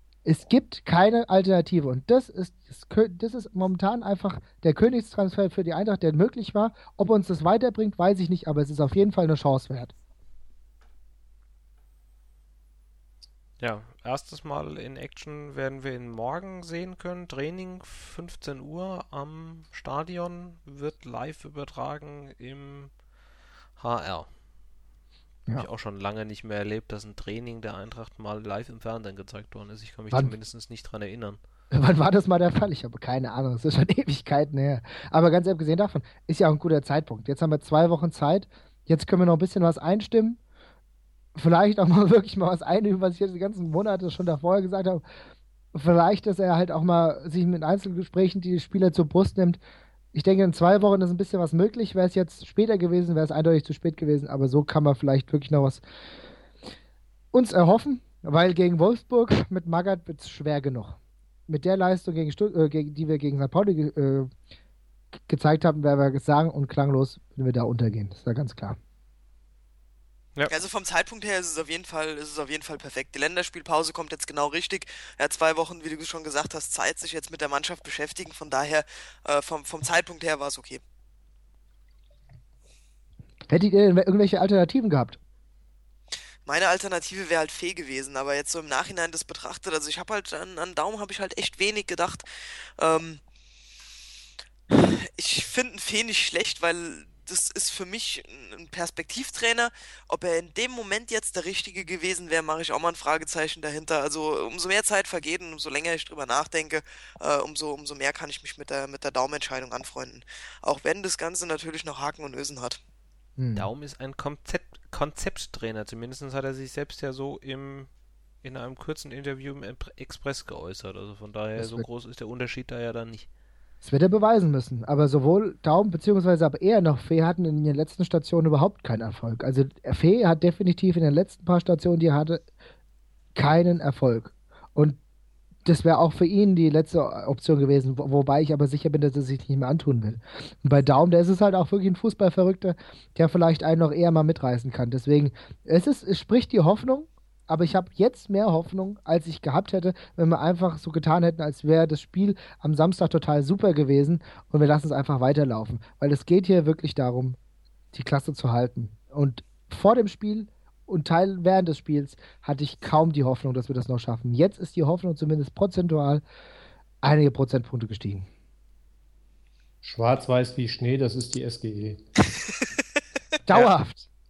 Es gibt keine Alternative und das ist, das, das ist momentan einfach der Königstransfer für die Eintracht, der möglich war. Ob uns das weiterbringt, weiß ich nicht, aber es ist auf jeden Fall eine Chance wert. Ja, erstes Mal in Action werden wir ihn morgen sehen können. Training fünfzehn Uhr am Stadion, wird live übertragen im H R. Ja. Habe ich auch schon lange nicht mehr erlebt, dass ein Training der Eintracht mal live im Fernsehen gezeigt worden ist. Ich kann mich Wann? zumindest nicht dran erinnern. Wann war das mal der Fall? Ich habe keine Ahnung. Das ist schon Ewigkeiten her. Aber ganz abgesehen davon, ist ja auch ein guter Zeitpunkt. Jetzt haben wir zwei Wochen Zeit. Jetzt können wir noch ein bisschen was einstimmen. Vielleicht auch mal wirklich mal was einüben, was ich jetzt die ganzen Monate schon davor gesagt habe. Vielleicht, dass er halt auch mal sich mit Einzelgesprächen die Spieler zur Brust nimmt. Ich denke, in zwei Wochen ist ein bisschen was möglich. Wäre es jetzt später gewesen, wäre es eindeutig zu spät gewesen. Aber so kann man vielleicht wirklich noch was uns erhoffen, weil gegen Wolfsburg mit Magath wird es schwer genug. Mit der Leistung, gegen Stutt- äh, gegen, die wir gegen Sankt Pauli ge- äh, gezeigt haben, werden wir sagen und klanglos, wenn wir da untergehen. Das ist ja ganz klar. Ja. Also vom Zeitpunkt her ist es auf jeden Fall, ist es auf jeden Fall perfekt. Die Länderspielpause kommt jetzt genau richtig. Er hat zwei Wochen, wie du schon gesagt hast, Zeit, sich jetzt mit der Mannschaft beschäftigen. Von daher, äh, vom, vom Zeitpunkt her war es okay. Hättet ihr denn irgendwelche Alternativen gehabt? Meine Alternative wäre halt Fee gewesen, aber jetzt so im Nachhinein das betrachtet, also ich habe halt an, an Daum habe ich halt echt wenig gedacht. Ähm, ich finde einen Fee nicht schlecht, weil das ist für mich ein Perspektivtrainer. Ob er in dem Moment jetzt der Richtige gewesen wäre, mache ich auch mal ein Fragezeichen dahinter. Also umso mehr Zeit vergeht und umso länger ich drüber nachdenke, äh, umso, umso mehr kann ich mich mit der, mit der Daumentscheidung anfreunden. Auch wenn das Ganze natürlich noch Haken und Ösen hat. Hm. Daum ist ein Konzept, Konzepttrainer. Zumindest hat er sich selbst ja so im, in einem kurzen Interview im Express geäußert. Also von daher, Das so wird- groß ist der Unterschied da ja dann nicht. Das wird er beweisen müssen. Aber sowohl Daum beziehungsweise aber eher noch Fee hatten in den letzten Stationen überhaupt keinen Erfolg. Also Fee hat definitiv in den letzten paar Stationen, die er hatte, keinen Erfolg. Und das wäre auch für ihn die letzte Option gewesen, wo, wobei ich aber sicher bin, dass er sich nicht mehr antun will. Und bei Daum, der ist es halt auch wirklich ein Fußballverrückter, der vielleicht einen noch eher mal mitreißen kann. Deswegen, es ist, es spricht die Hoffnung, aber ich habe jetzt mehr Hoffnung, als ich gehabt hätte, wenn wir einfach so getan hätten, als wäre das Spiel am Samstag total super gewesen und wir lassen es einfach weiterlaufen. Weil es geht hier wirklich darum, die Klasse zu halten. Und vor dem Spiel und Teil während des Spiels hatte ich kaum die Hoffnung, dass wir das noch schaffen. Jetzt ist die Hoffnung zumindest prozentual einige Prozentpunkte gestiegen. Schwarz-Weiß wie Schnee, das ist die S G E. Dauerhaft.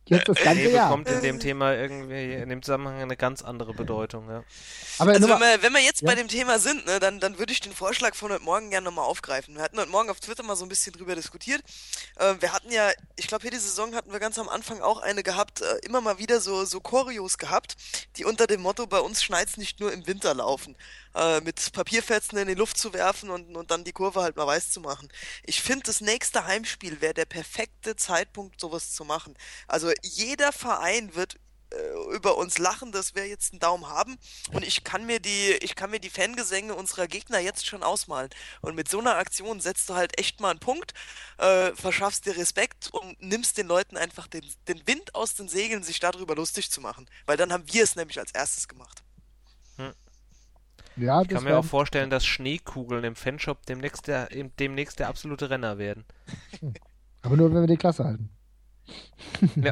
jetzt das ganze Nee, Jahr. bekommt in dem Thema irgendwie, in dem Zusammenhang eine ganz andere Bedeutung, ja. Aber Also nur wenn mal, wir, wenn wir jetzt Ja? bei dem Thema sind, ne, dann, dann würde ich den Vorschlag von heute Morgen gerne nochmal aufgreifen. Wir hatten heute Morgen auf Twitter mal so ein bisschen drüber diskutiert. Äh, wir hatten ja, ich glaube, hier die Saison hatten wir ganz am Anfang auch eine gehabt, äh, immer mal wieder so, so Choreos gehabt, die unter dem Motto, bei uns schneit's nicht nur im Winter laufen. Äh, mit Papierfetzen in die Luft zu werfen und, und dann die Kurve halt mal weiß zu machen. Ich finde, das nächste Heimspiel wäre der perfekte Zeitpunkt, sowas zu machen. Also jeder Verein wird äh, über uns lachen, dass wir jetzt einen Daumen haben, und ich kann mir die, ich kann mir die Fangesänge unserer Gegner jetzt schon ausmalen. Und mit so einer Aktion setzt du halt echt mal einen Punkt, äh, verschaffst dir Respekt und nimmst den Leuten einfach den, den Wind aus den Segeln, sich darüber lustig zu machen. Weil dann haben wir es nämlich als erstes gemacht. ja, Ich das kann mir wär- auch vorstellen, dass Schneekugeln im Fanshop demnächst der, demnächst der absolute Renner werden. aber nur, wenn wir die Klasse halten. Ja.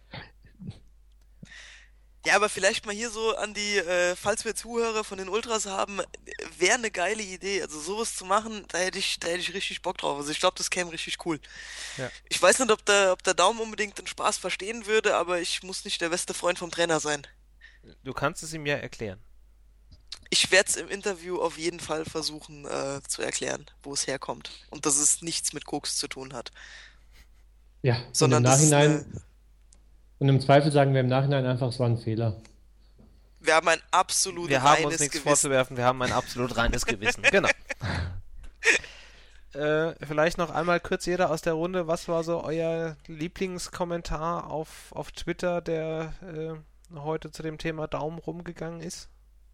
Ja, aber vielleicht mal hier so an die, äh, falls wir Zuhörer von den Ultras haben, wäre eine geile Idee. Also sowas zu machen, da hätte ich, da hätte ich richtig Bock drauf. Also ich glaube, das käme richtig cool. Ja. Ich weiß nicht, ob der, ob der Daumen unbedingt den Spaß verstehen würde, aber ich muss nicht der beste Freund vom Trainer sein. Du kannst es ihm ja erklären. Ich werde es im Interview auf jeden Fall versuchen äh, zu erklären, wo es herkommt. Und dass es nichts mit Koks zu tun hat. Ja, Sondern und im das ist Nachhinein, eine, und im Zweifel sagen wir im Nachhinein einfach, es war ein Fehler. wir haben ein absolut Wir haben uns reines nichts Gewissen. vorzuwerfen, wir haben ein absolut reines Gewissen. Genau. Äh, vielleicht noch einmal kurz jeder aus der Runde, was war so euer Lieblingskommentar auf, auf Twitter, der äh, heute zu dem Thema Daumen rumgegangen ist?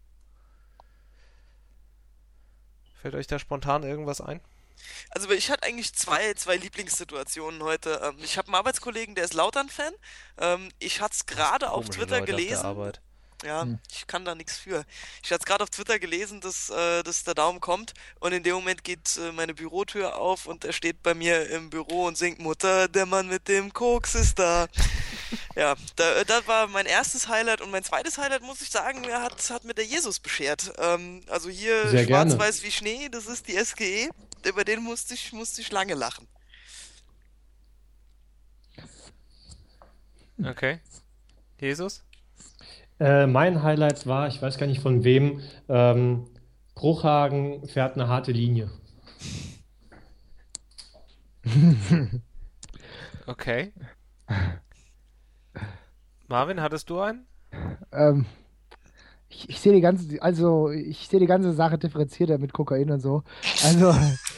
Fällt euch da spontan irgendwas ein? Also ich hatte eigentlich zwei, zwei Lieblingssituationen heute. Ähm, Ich habe einen Arbeitskollegen, der ist Lautern-Fan. Ähm, Ich hatte es gerade auf Komische Twitter Leute auf der gelesen. Arbeit. Ja, Hm. ich kann da nichts für. Ich hatte es gerade auf Twitter gelesen, dass, äh, dass der Daumen kommt, und in dem Moment geht äh, meine Bürotür auf und er steht bei mir im Büro und singt: Mutter, der Mann mit dem Koks ist da. Ja, da, das war mein erstes Highlight, und mein zweites Highlight, muss ich sagen, er hat, hat mir der Jesus beschert. Ähm, also hier Sehr gerne. schwarz-weiß wie Schnee, das ist die S G E. Über den musste ich, musste ich lange lachen. Okay. Jesus? Äh, mein Highlight war, ich weiß gar nicht von wem, ähm, Bruchhagen fährt eine harte Linie. Okay. Marvin, hattest du einen? Ähm, ich, ich sehe die ganze, also ich sehe die ganze Sache differenzierter mit Kokain und so. Also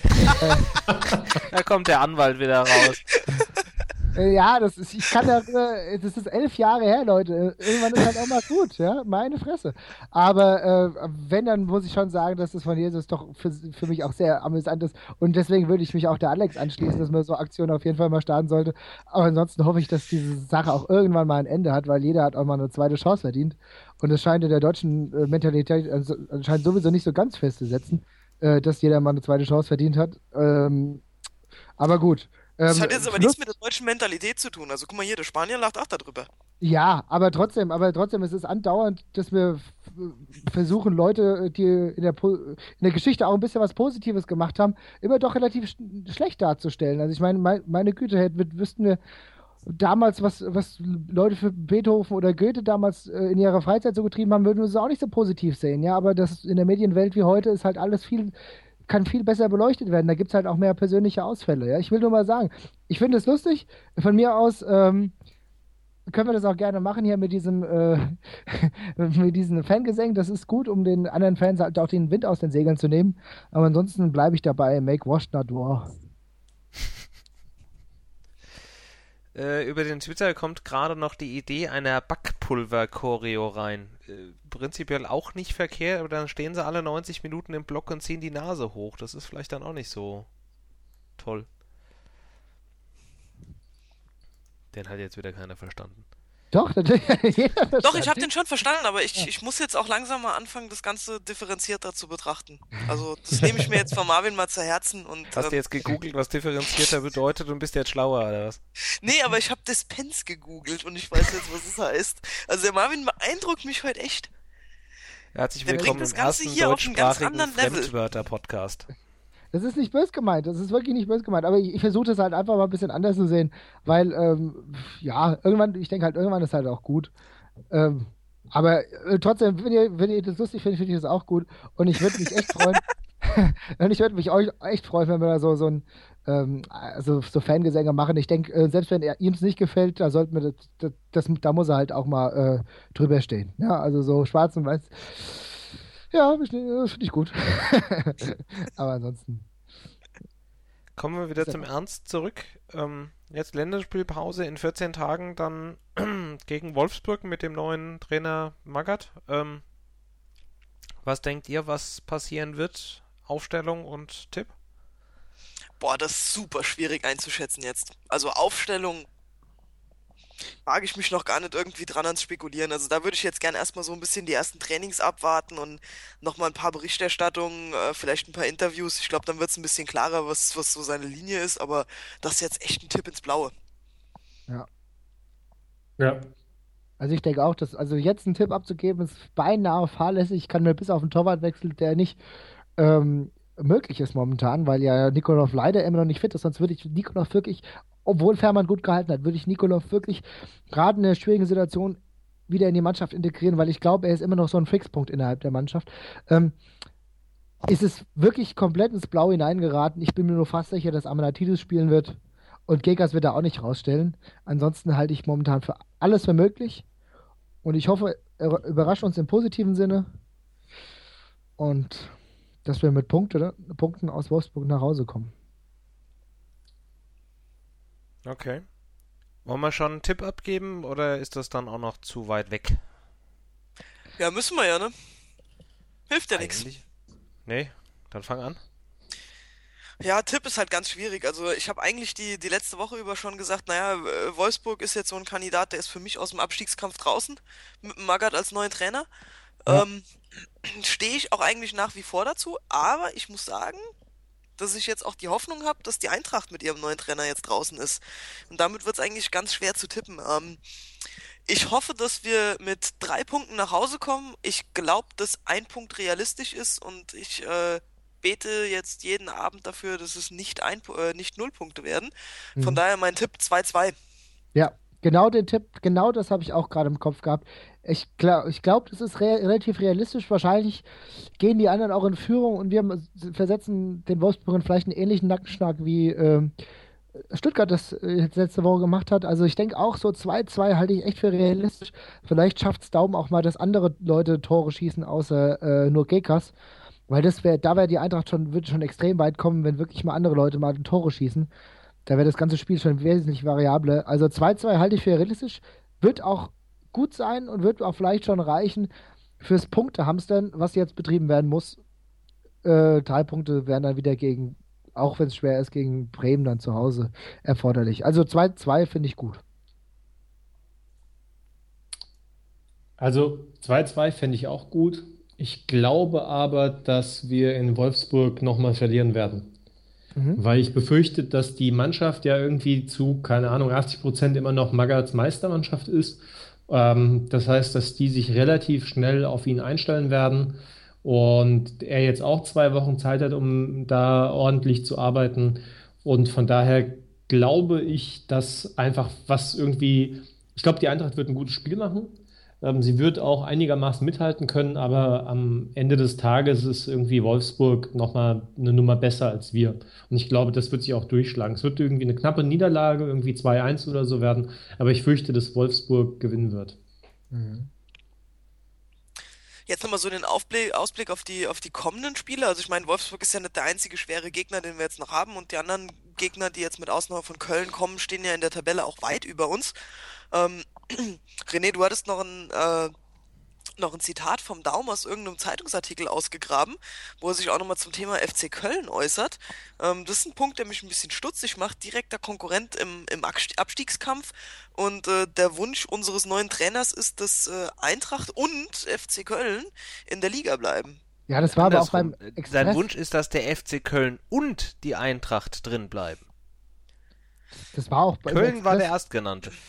Da kommt der Anwalt wieder raus. äh, ja, das ist, ich kann darüber, das ist elf Jahre her, Leute. Irgendwann ist halt auch mal gut, ja, meine Fresse. Aber äh, wenn, dann muss ich schon sagen, dass das von Jesus doch für, für mich auch sehr amüsant ist. Und deswegen würde ich mich auch der Alex anschließen, dass man so Aktionen auf jeden Fall mal starten sollte. Aber ansonsten hoffe ich, dass diese Sache auch irgendwann mal ein Ende hat, weil jeder hat auch mal eine zweite Chance verdient. Und es scheint in der deutschen äh, Mentalität also, anscheinend sowieso nicht so ganz festzusetzen, äh, dass jeder mal eine zweite Chance verdient hat. Ähm, aber gut. Das Ähm, hat jetzt aber Fluss- nichts mit der deutschen Mentalität zu tun. Also guck mal hier, der Spanier lacht auch darüber. Ja, aber trotzdem, aber trotzdem ist es andauernd, dass wir f- versuchen, Leute, die in der, Po- in der Geschichte auch ein bisschen was Positives gemacht haben, immer doch relativ sch schlecht darzustellen. Also ich meine, mein, meine Güte, hätten- wüssten wir damals, was, was Leute für Beethoven oder Goethe damals äh, in ihrer Freizeit so getrieben haben, würden wir es auch nicht so positiv sehen. Ja, aber das in der Medienwelt wie heute ist halt alles viel, kann viel besser beleuchtet werden. Da gibt es halt auch mehr persönliche Ausfälle. Ja? Ich will nur mal sagen, ich finde es lustig. Von mir aus ähm, können wir das auch gerne machen hier mit diesem äh, mit diesen Fangesängen. Das ist gut, um den anderen Fans halt auch den Wind aus den Segeln zu nehmen. Aber ansonsten bleibe ich dabei. Make wash not war. Äh, über den Twitter kommt gerade noch die Idee einer Backpulver-Choreo rein. Äh, prinzipiell auch nicht verkehrt, aber dann stehen sie alle neunzig Minuten im Block und ziehen die Nase hoch. Das ist vielleicht dann auch nicht so toll. Den hat jetzt wieder keiner verstanden. Doch, natürlich. Jeder Doch, ich habe versteht. den schon verstanden, aber ich, ich muss jetzt auch langsam mal anfangen, das Ganze differenzierter zu betrachten. Also das nehme ich mir jetzt von Marvin mal zu Herzen. Und Hast du ähm, jetzt gegoogelt, was differenzierter bedeutet und bist jetzt schlauer, oder was? nee, aber ich habe Dispens gegoogelt und ich weiß jetzt, was es heißt. Also der Marvin beeindruckt mich heute echt. Herzlich Der willkommen bringt das im Ganze ersten hier auf einen ganz deutschsprachigen anderen Level. Fremdwörter-Podcast. Das ist nicht böse gemeint, das ist wirklich nicht böse gemeint, aber ich, ich versuche das halt einfach mal ein bisschen anders zu sehen, weil, ähm, ja, irgendwann, ich denke halt, irgendwann ist halt auch gut. Ähm, aber äh, trotzdem, wenn ihr, wenn ihr das lustig findet, finde ich das auch gut und ich würde mich echt freuen, und ich würde mich euch echt freuen, wenn wir da so, so ein ähm, also so Fangesänge machen. Ich denke, äh, selbst wenn er ihm es nicht gefällt, da sollten wir das, das, das, da muss er halt auch mal äh, drüber stehen. Ja, also so schwarz und weiß. Ja, finde ich gut. Aber ansonsten. Kommen wir wieder zum Ernst zurück. Ähm, jetzt Länderspielpause in vierzehn Tagen, dann gegen Wolfsburg mit dem neuen Trainer Magath. Ähm, was denkt ihr, was passieren wird? Aufstellung und Tipp? Boah, das ist super schwierig einzuschätzen jetzt. Also Aufstellung wage ich mich noch gar nicht irgendwie dran ans Spekulieren. Also da würde ich jetzt gerne erstmal so ein bisschen die ersten Trainings abwarten und nochmal ein paar Berichterstattungen, äh, vielleicht ein paar Interviews. Ich glaube, dann wird es ein bisschen klarer, was, was so seine Linie ist, aber das ist jetzt echt ein Tipp ins Blaue. Ja. Ja. Also ich denke auch, dass also jetzt einen Tipp abzugeben, ist beinahe fahrlässig. Ich kann mir bis auf den Torwartwechsel, der nicht ähm, möglich ist momentan, weil ja Nikolov leider immer noch nicht fit ist, sonst würde ich Nikolov wirklich, obwohl Fährmann gut gehalten hat, würde ich Nikolov wirklich gerade in einer schwierigen Situation wieder in die Mannschaft integrieren, weil ich glaube, er ist immer noch so ein Fixpunkt innerhalb der Mannschaft. Ähm, ist es wirklich komplett ins Blau hineingeraten. Ich bin mir nur fast sicher, dass Amanatidis spielen wird und Gekas wird er auch nicht rausstellen. Ansonsten halte ich momentan für alles für möglich und ich hoffe, er überrascht uns im positiven Sinne und dass wir mit Punkte, Punkten aus Wolfsburg nach Hause kommen. Okay. Wollen wir schon einen Tipp abgeben oder ist das dann auch noch zu weit weg? Ja, müssen wir ja, ne? Hilft ja nichts. Nee, dann fang an. Ja, Tipp ist halt ganz schwierig. Also ich habe eigentlich die, die letzte Woche über schon gesagt, naja, äh, Wolfsburg ist jetzt so ein Kandidat, der ist für mich aus dem Abstiegskampf draußen, mit Magath als neuen Trainer. Ja. Ähm, stehe ich auch eigentlich nach wie vor dazu, aber ich muss sagen, dass ich jetzt auch die Hoffnung habe, dass die Eintracht mit ihrem neuen Trainer jetzt draußen ist. Und damit wird es eigentlich ganz schwer zu tippen. Ähm, ich hoffe, dass wir mit drei Punkten nach Hause kommen. Ich glaube, dass ein Punkt realistisch ist und ich äh, bete jetzt jeden Abend dafür, dass es nicht, ein, äh, nicht null Punkte werden. Von Mhm. daher mein Tipp zwei zwei. Ja, genau den Tipp, genau das habe ich auch gerade im Kopf gehabt. Ich glaube, ich glaub, das ist re relativ realistisch. Wahrscheinlich gehen die anderen auch in Führung und wir m- versetzen den Wolfsburgern vielleicht einen ähnlichen Nackenschlag wie ähm, Stuttgart das äh, jetzt letzte Woche gemacht hat. Also ich denke auch so zwei zwei halte ich echt für realistisch. Vielleicht schafft es Daumen auch mal, dass andere Leute Tore schießen, außer äh, nur Gekas. Weil das wäre, da wäre die Eintracht schon, wird schon extrem weit kommen, wenn wirklich mal andere Leute mal Tore schießen. Da wäre das ganze Spiel schon wesentlich variabler. Also zwei zwei halte ich für realistisch. Wird auch gut sein und wird auch vielleicht schon reichen fürs Punktehamstern, was jetzt betrieben werden muss. Äh, drei Punkte wären dann wieder gegen, auch wenn es schwer ist, gegen Bremen dann zu Hause erforderlich. Also zwei zwei finde ich gut. Also zwei zwei fände ich auch gut. Ich glaube aber, dass wir in Wolfsburg nochmal verlieren werden. Mhm. Weil ich befürchte, dass die Mannschaft ja irgendwie zu, keine Ahnung, achtzig Prozent immer noch Magaths Meistermannschaft ist. Ähm, das heißt, dass die sich relativ schnell auf ihn einstellen werden und er jetzt auch zwei Wochen Zeit hat, um da ordentlich zu arbeiten. Und von daher glaube ich, dass einfach was irgendwie, ich glaube, die Eintracht wird ein gutes Spiel machen. Ähm, sie wird auch einigermaßen mithalten können, aber am Ende des Tages ist irgendwie Wolfsburg nochmal eine Nummer besser als wir. Und ich glaube, das wird sich auch durchschlagen. Es wird irgendwie eine knappe Niederlage, irgendwie zwei eins oder so werden, aber ich fürchte, dass Wolfsburg gewinnen wird. Mhm. Jetzt nochmal so den Aufblick, Ausblick auf die, auf die kommenden Spiele. Also ich meine, Wolfsburg ist ja nicht der einzige schwere Gegner, den wir jetzt noch haben. Und die anderen Gegner, die jetzt mit Ausnahme von Köln kommen, stehen ja in der Tabelle auch weit über uns. Ähm, René, du hattest noch ein, äh, noch ein Zitat vom Daum aus irgendeinem Zeitungsartikel ausgegraben, wo er sich auch nochmal zum Thema F C Köln äußert. Ähm, das ist ein Punkt, der mich ein bisschen stutzig macht. Direkter Konkurrent im, im Abst- Abstiegskampf. Und äh, der Wunsch unseres neuen Trainers ist, dass äh, Eintracht und F C Köln in der Liga bleiben. Ja, das war aber auch Andersrum. beim Sein Express. Wunsch ist, dass der F C Köln und die Eintracht drin bleiben. Das war auch beim Köln war der Express. Erstgenannte.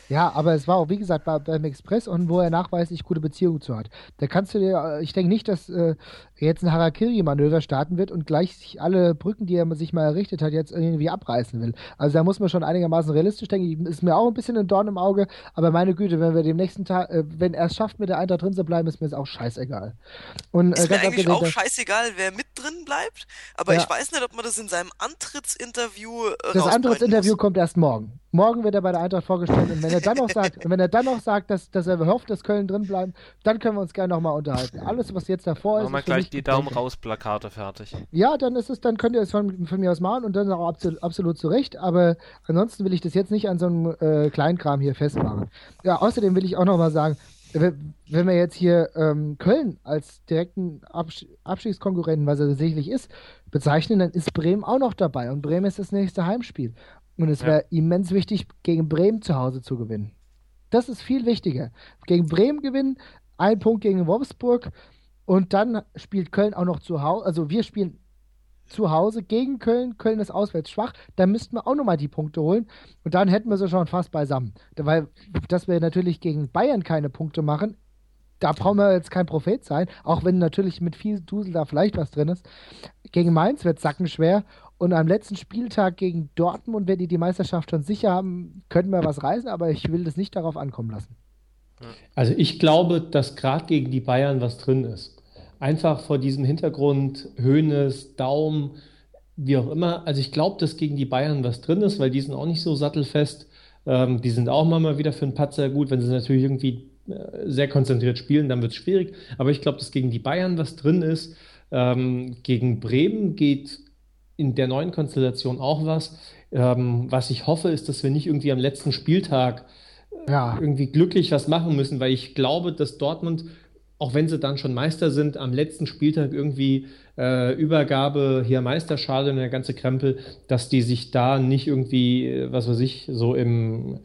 Ja, aber es war auch, wie gesagt, bei, beim Express und wo er nachweislich gute Beziehungen zu hat. Da kannst du dir, ich denke nicht, dass äh, jetzt ein Harakiri-Manöver starten wird und gleich sich alle Brücken, die er sich mal errichtet hat, jetzt irgendwie abreißen will. Also da muss man schon einigermaßen realistisch denken. Ist mir auch ein bisschen ein Dorn im Auge, aber meine Güte, wenn wir dem nächsten Tag, äh, wenn er es schafft, mit der Eintracht drin zu bleiben, ist mir das auch scheißegal. Und, äh, Ist mir ganz eigentlich abgesehen auch da- scheißegal, wer mit drin bleibt, aber Ja. ich weiß nicht, ob man das in seinem Antrittsinterview äh, Das rausbreiten Antrittsinterview muss. kommt erst morgen. Morgen wird er bei der Eintracht vorgestellt und wenn er dann noch sagt, wenn er dann noch sagt, dass, dass er hofft, dass Köln drin bleibt, dann können wir uns gerne nochmal unterhalten. Alles, was jetzt davor ist, Machen wir ist für gleich mich die Daumen Geplänkel. raus Plakate fertig. Ja, dann ist es, dann könnt ihr es von, von mir aus machen und dann auch absolut, absolut zu Recht, aber ansonsten will ich das jetzt nicht an so einem äh, Kleinkram hier festmachen. Ja, außerdem will ich auch nochmal sagen, wenn wenn wir jetzt hier ähm, Köln als direkten Abs Abstiegskonkurrenten, was er sicherlich ist, bezeichnen, dann ist Bremen auch noch dabei und Bremen ist das nächste Heimspiel. Und es Ja. wäre immens wichtig, gegen Bremen zu Hause zu gewinnen. Das ist viel wichtiger. Gegen Bremen gewinnen, ein Punkt gegen Wolfsburg und dann spielt Köln auch noch zu Hause. Also wir spielen zu Hause gegen Köln. Köln ist auswärts schwach. Da müssten wir auch nochmal die Punkte holen. Und dann hätten wir sie schon fast beisammen. Weil, dass wir natürlich gegen Bayern keine Punkte machen, da brauchen wir jetzt kein Prophet sein. Auch wenn natürlich mit viel Dusel da vielleicht was drin ist. Gegen Mainz wird es sackenschwer. Und am letzten Spieltag gegen Dortmund, wenn die die Meisterschaft schon sicher haben, könnten wir was reißen. Aber ich will das nicht darauf ankommen lassen. Also ich glaube, dass gerade gegen die Bayern was drin ist. Einfach vor diesem Hintergrund, Hoeneß, Daum, wie auch immer. Also ich glaube, dass gegen die Bayern was drin ist, weil die sind auch nicht so sattelfest. Ähm, die sind auch mal wieder für einen Patzer gut. Wenn sie natürlich irgendwie äh, sehr konzentriert spielen, dann wird es schwierig. Aber ich glaube, dass gegen die Bayern was drin ist. Ähm, gegen Bremen geht in der neuen Konstellation auch was. Ähm, was ich hoffe, ist, dass wir nicht irgendwie am letzten Spieltag Ja, irgendwie glücklich was machen müssen, weil ich glaube, dass Dortmund, auch wenn sie dann schon Meister sind, am letzten Spieltag irgendwie äh, Übergabe, hier Meisterschale und der ganze Krempel, dass die sich da nicht irgendwie, äh, was weiß ich, so im,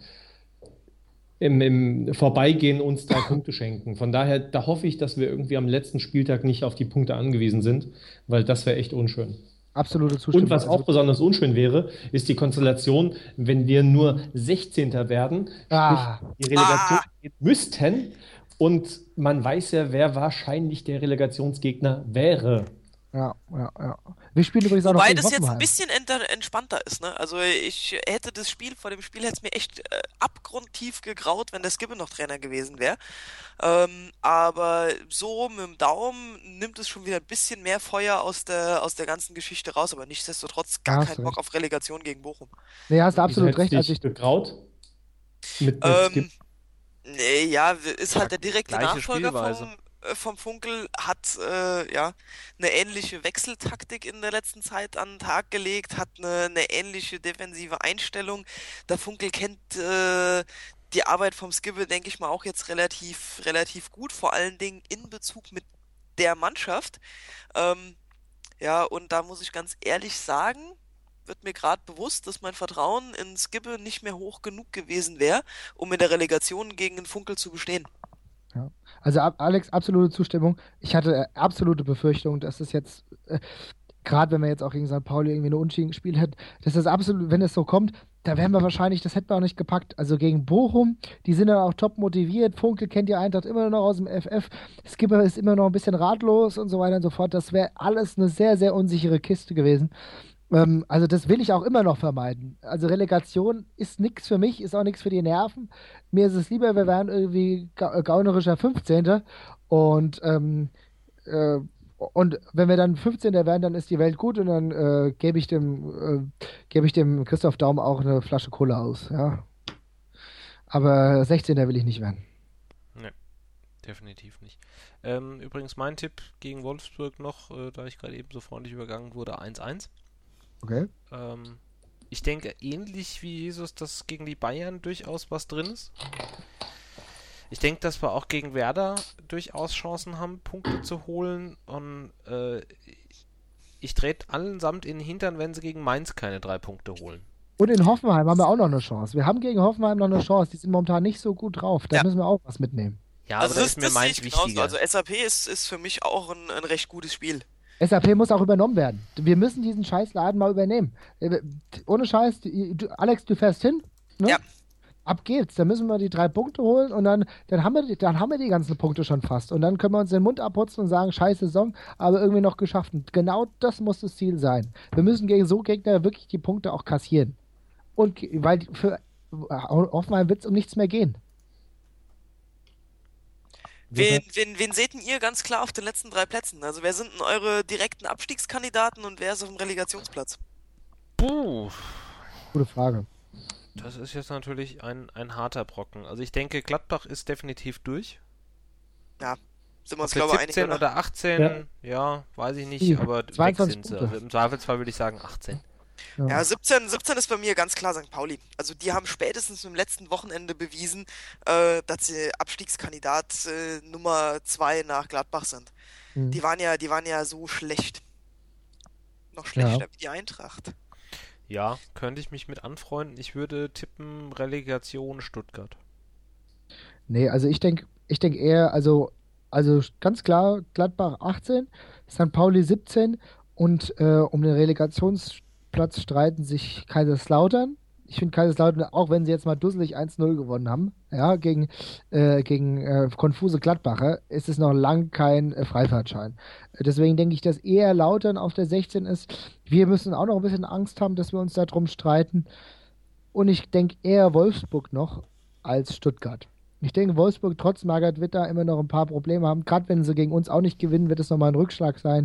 im, im Vorbeigehen uns drei Punkte schenken. Von daher, da hoffe ich, dass wir irgendwie am letzten Spieltag nicht auf die Punkte angewiesen sind, weil das wäre echt unschön. absolute Zustimmung. Und was auch Also, besonders unschön wäre, ist die Konstellation, wenn wir nur sechzehnter werden, Ah. sprich die Relegation Ah. gehen müssten und man weiß ja, wer wahrscheinlich der Relegationsgegner wäre. ja, ja, ja. Wir spielen übrigens auch noch Wobei gegen das jetzt ein Hoffenheim. bisschen enter- entspannter ist, ne? Also ich hätte das Spiel, vor dem Spiel hätte es mir echt äh, abgrundtief gegraut, wenn der Skibbe noch Trainer gewesen wäre. Ähm, aber so mit dem Daumen nimmt es schon wieder ein bisschen mehr Feuer aus der, aus der ganzen Geschichte raus, aber nichtsdestotrotz gar Ja, hast keinen du Bock recht. auf Relegation gegen Bochum. Nee, hast du Wieso absolut hättest recht. du Als dich ich, begraut? Mit, mit Ähm, Skip? nee, ja, ist halt der direkte Gleiche Nachfolger Spielweise. vom, äh, vom Funkel, hat äh, ja eine ähnliche Wechseltaktik in der letzten Zeit an den Tag gelegt, hat eine, eine ähnliche defensive Einstellung. Der Funkel kennt äh, die Arbeit vom Skibbe, denke ich mal, auch jetzt relativ, relativ gut, vor allen Dingen in Bezug mit der Mannschaft. Ähm, ja, und da muss ich ganz ehrlich sagen, wird mir gerade bewusst, dass mein Vertrauen in Skibbe nicht mehr hoch genug gewesen wäre, um in der Relegation gegen den Funkel zu bestehen. ja. Also ab- Alex, absolute Zustimmung. Ich hatte äh, absolute Befürchtung, dass es jetzt, äh, gerade wenn wir jetzt auch gegen Sankt Pauli irgendwie eine Unentschieden gespielt hätten, dass das absolut, wenn es so kommt, da wären wir wahrscheinlich, das hätten wir auch nicht gepackt. Also gegen Bochum, die sind dann auch top motiviert. Funkel kennt die Eintracht immer noch aus dem F F. Skipper ist immer noch ein bisschen ratlos und so weiter und so fort. Das wäre alles eine sehr, sehr unsichere Kiste gewesen. Ähm, also das will ich auch immer noch vermeiden. Also Relegation ist nichts für mich, ist auch nichts für die Nerven. Mir ist es lieber, wir wären irgendwie ga äh, gaunerischer fünfzehnter. Und, ähm, äh, und wenn wir dann fünfzehnter werden, dann ist die Welt gut und dann äh, gebe ich dem äh, gebe ich dem Christoph Daum auch eine Flasche Cola aus. Ja. Aber sechzehnter will ich nicht werden. Definitiv nicht. Ähm, übrigens mein Tipp gegen Wolfsburg noch, äh, da ich gerade eben so freundlich übergangen wurde, eins eins. Okay? Ähm, ich denke, ähnlich wie Jesus, dass gegen die Bayern durchaus was drin ist. Ich denke, dass wir auch gegen Werder durchaus Chancen haben, Punkte zu holen. Und äh, ich trete allesamt in den Hintern, wenn sie gegen Mainz keine drei Punkte holen. Und in Hoffenheim haben wir auch noch eine Chance. Wir haben gegen Hoffenheim noch eine Chance. Die sind momentan nicht so gut drauf. Da Ja. müssen wir auch was mitnehmen. Ja, Also aber da das, ist mir das sehe Mainz ich genauso. wichtiger. Also S A P ist, ist für mich auch ein, ein recht gutes Spiel. S A P muss auch übernommen werden. Wir müssen diesen Scheißladen mal übernehmen. Äh, Ohne Scheiß, du, Alex, du fährst hin, ne? Ja. ab geht's. Dann müssen wir die drei Punkte holen und dann, dann, haben wir, die- dann haben wir die ganzen Punkte schon fast. Und dann können wir uns den Mund abputzen und sagen, scheiß Saison, aber irgendwie noch geschafft. Und genau das muss das Ziel sein. Wir müssen gegen so Gegner wirklich die Punkte auch kassieren. Und ge- weil die- für Hoffenheim wird es um nichts mehr gehen. Wen, wen, wen seht denn ihr ganz klar auf den letzten drei Plätzen? Also wer sind denn eure direkten Abstiegskandidaten und wer ist auf dem Relegationsplatz? Puh, Gute Frage. das ist jetzt natürlich ein, ein harter Brocken. Also ich denke, Gladbach ist definitiv durch. Ja, sind wir Ob uns, jetzt glaube ich, einig, siebzehn oder? oder achtzehn, ja. weiß ich nicht, Hm, aber weg zweiundzwanzig sind sie. Punkte. Also im Zweifelsfall würde ich sagen achtzehn. Ja, siebzehn, siebzehn ist bei mir ganz klar Sankt Pauli. Also die haben spätestens im letzten Wochenende bewiesen, äh, dass sie Abstiegskandidat äh, Nummer zwei nach Gladbach sind. Hm. Die waren ja, die waren ja so schlecht. Noch schlechter Ja. wie die Eintracht. Ja, könnte ich mich mit anfreunden. Ich würde tippen Relegation Stuttgart. Nee, also ich denke ich denk eher, also, also ganz klar Gladbach achtzehn, Sankt Pauli siebzehn und äh, um den Relegationsplatz streiten sich Kaiserslautern. Ich finde Kaiserslautern, auch wenn sie jetzt mal dusselig eins null gewonnen haben, ja, gegen, äh, gegen äh, konfuse Gladbacher, ist es noch lang kein äh, Freifahrtschein. Deswegen denke ich, dass eher Lautern auf der sechzehn ist. Wir müssen auch noch ein bisschen Angst haben, dass wir uns da drum streiten. Und ich denke eher Wolfsburg noch als Stuttgart. Ich denke, Wolfsburg trotz Magath wird da immer noch ein paar Probleme haben. Gerade wenn sie gegen uns auch nicht gewinnen, wird es nochmal ein Rückschlag sein.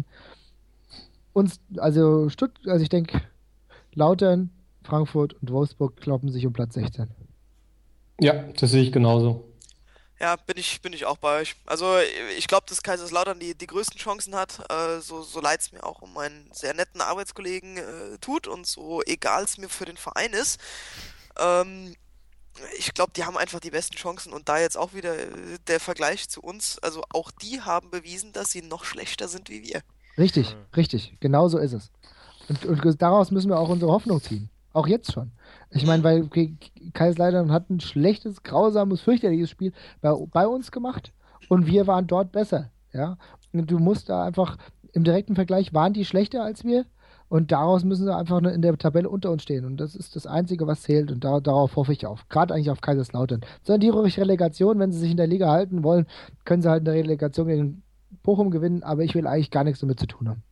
Uns, also, Stutt also ich denke, Lautern, Frankfurt und Wolfsburg kloppen sich um Platz sechzehn. Ja, das sehe ich genauso. Ja, bin ich, bin ich auch bei euch. Also ich glaube, dass Kaiserslautern die, die größten Chancen hat, äh, so, so leid es mir auch um meinen sehr netten Arbeitskollegen äh, tut und so egal es mir für den Verein ist. Ähm, ich glaube, die haben einfach die besten Chancen und da jetzt auch wieder äh, der Vergleich zu uns, also auch die haben bewiesen, dass sie noch schlechter sind wie wir. Richtig, Mhm. richtig. Genau so ist es. Und, und daraus müssen wir auch unsere Hoffnung ziehen. Auch jetzt schon. Ich meine, weil K- Kaiserslautern hat ein schlechtes, grausames, fürchterliches Spiel bei, bei uns gemacht und wir waren dort besser. Ja? Und du musst da einfach, im direkten Vergleich waren die schlechter als wir und daraus müssen sie einfach nur in der Tabelle unter uns stehen. Und das ist das Einzige, was zählt und da, darauf hoffe ich auf. Gerade eigentlich auf Kaiserslautern. Sondern die ruhig Relegation, wenn sie sich in der Liga halten wollen, können sie halt in der Relegation gegen Bochum gewinnen, aber ich will eigentlich gar nichts damit zu tun haben.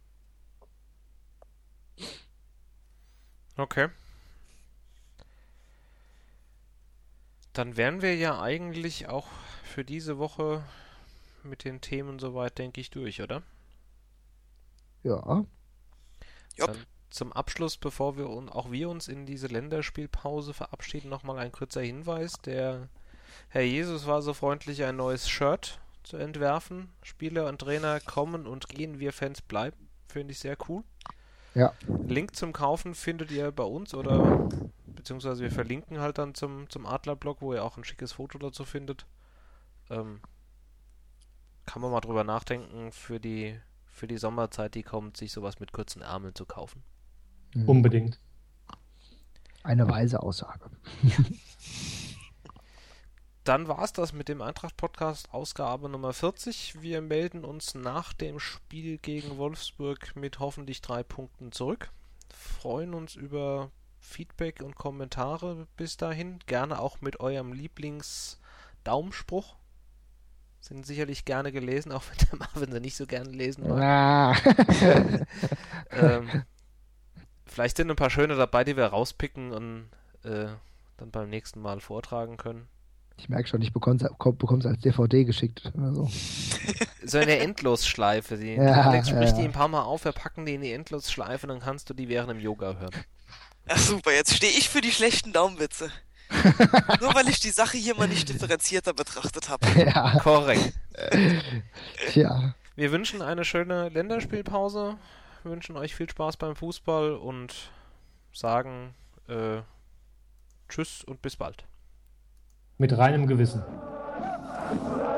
Okay. Dann wären wir ja eigentlich auch für diese Woche mit den Themen soweit, denke ich, durch, oder? Ja. Jupp. Dann zum Abschluss, bevor wir un auch wir uns in diese Länderspielpause verabschieden, nochmal ein kurzer Hinweis. Der Herr Jesus war so freundlich, ein neues Shirt zu entwerfen. Spieler und Trainer kommen und gehen, wir Fans bleiben. Finde ich sehr cool. Ja. Link zum Kaufen findet ihr bei uns oder beziehungsweise wir verlinken halt dann zum, zum Adlerblog, wo ihr auch ein schickes Foto dazu findet. Ähm, kann man mal drüber nachdenken, für die, für die Sommerzeit, die kommt, sich sowas mit kurzen Ärmeln zu kaufen. Mhm. Unbedingt. Eine weise Aussage. Dann war es das mit dem Eintracht-Podcast Ausgabe Nummer vierzig. Wir melden uns nach dem Spiel gegen Wolfsburg mit hoffentlich drei Punkten zurück. Freuen uns über Feedback und Kommentare bis dahin. Gerne auch mit eurem Lieblings-Daumenspruch. Sind sicherlich gerne gelesen, auch wenn der Marvin sie nicht so gerne lesen mag. Ah. ähm, vielleicht sind ein paar schöne dabei, die wir rauspicken und äh, dann beim nächsten Mal vortragen können. Ich merke schon, ich bekomme es als D V D geschickt oder so. So eine Endlosschleife. Die, Ja, Alex spricht ja. die ein paar Mal auf, wir packen die in die Endlosschleife, dann kannst du die während dem Yoga hören. Ach super, jetzt stehe ich für die schlechten Daumenwitze. Nur weil ich die Sache hier mal nicht differenzierter betrachtet habe. Ja, Korrekt. tja. Wir wünschen eine schöne Länderspielpause, wünschen euch viel Spaß beim Fußball und sagen äh, Tschüss und bis bald. Mit reinem Gewissen.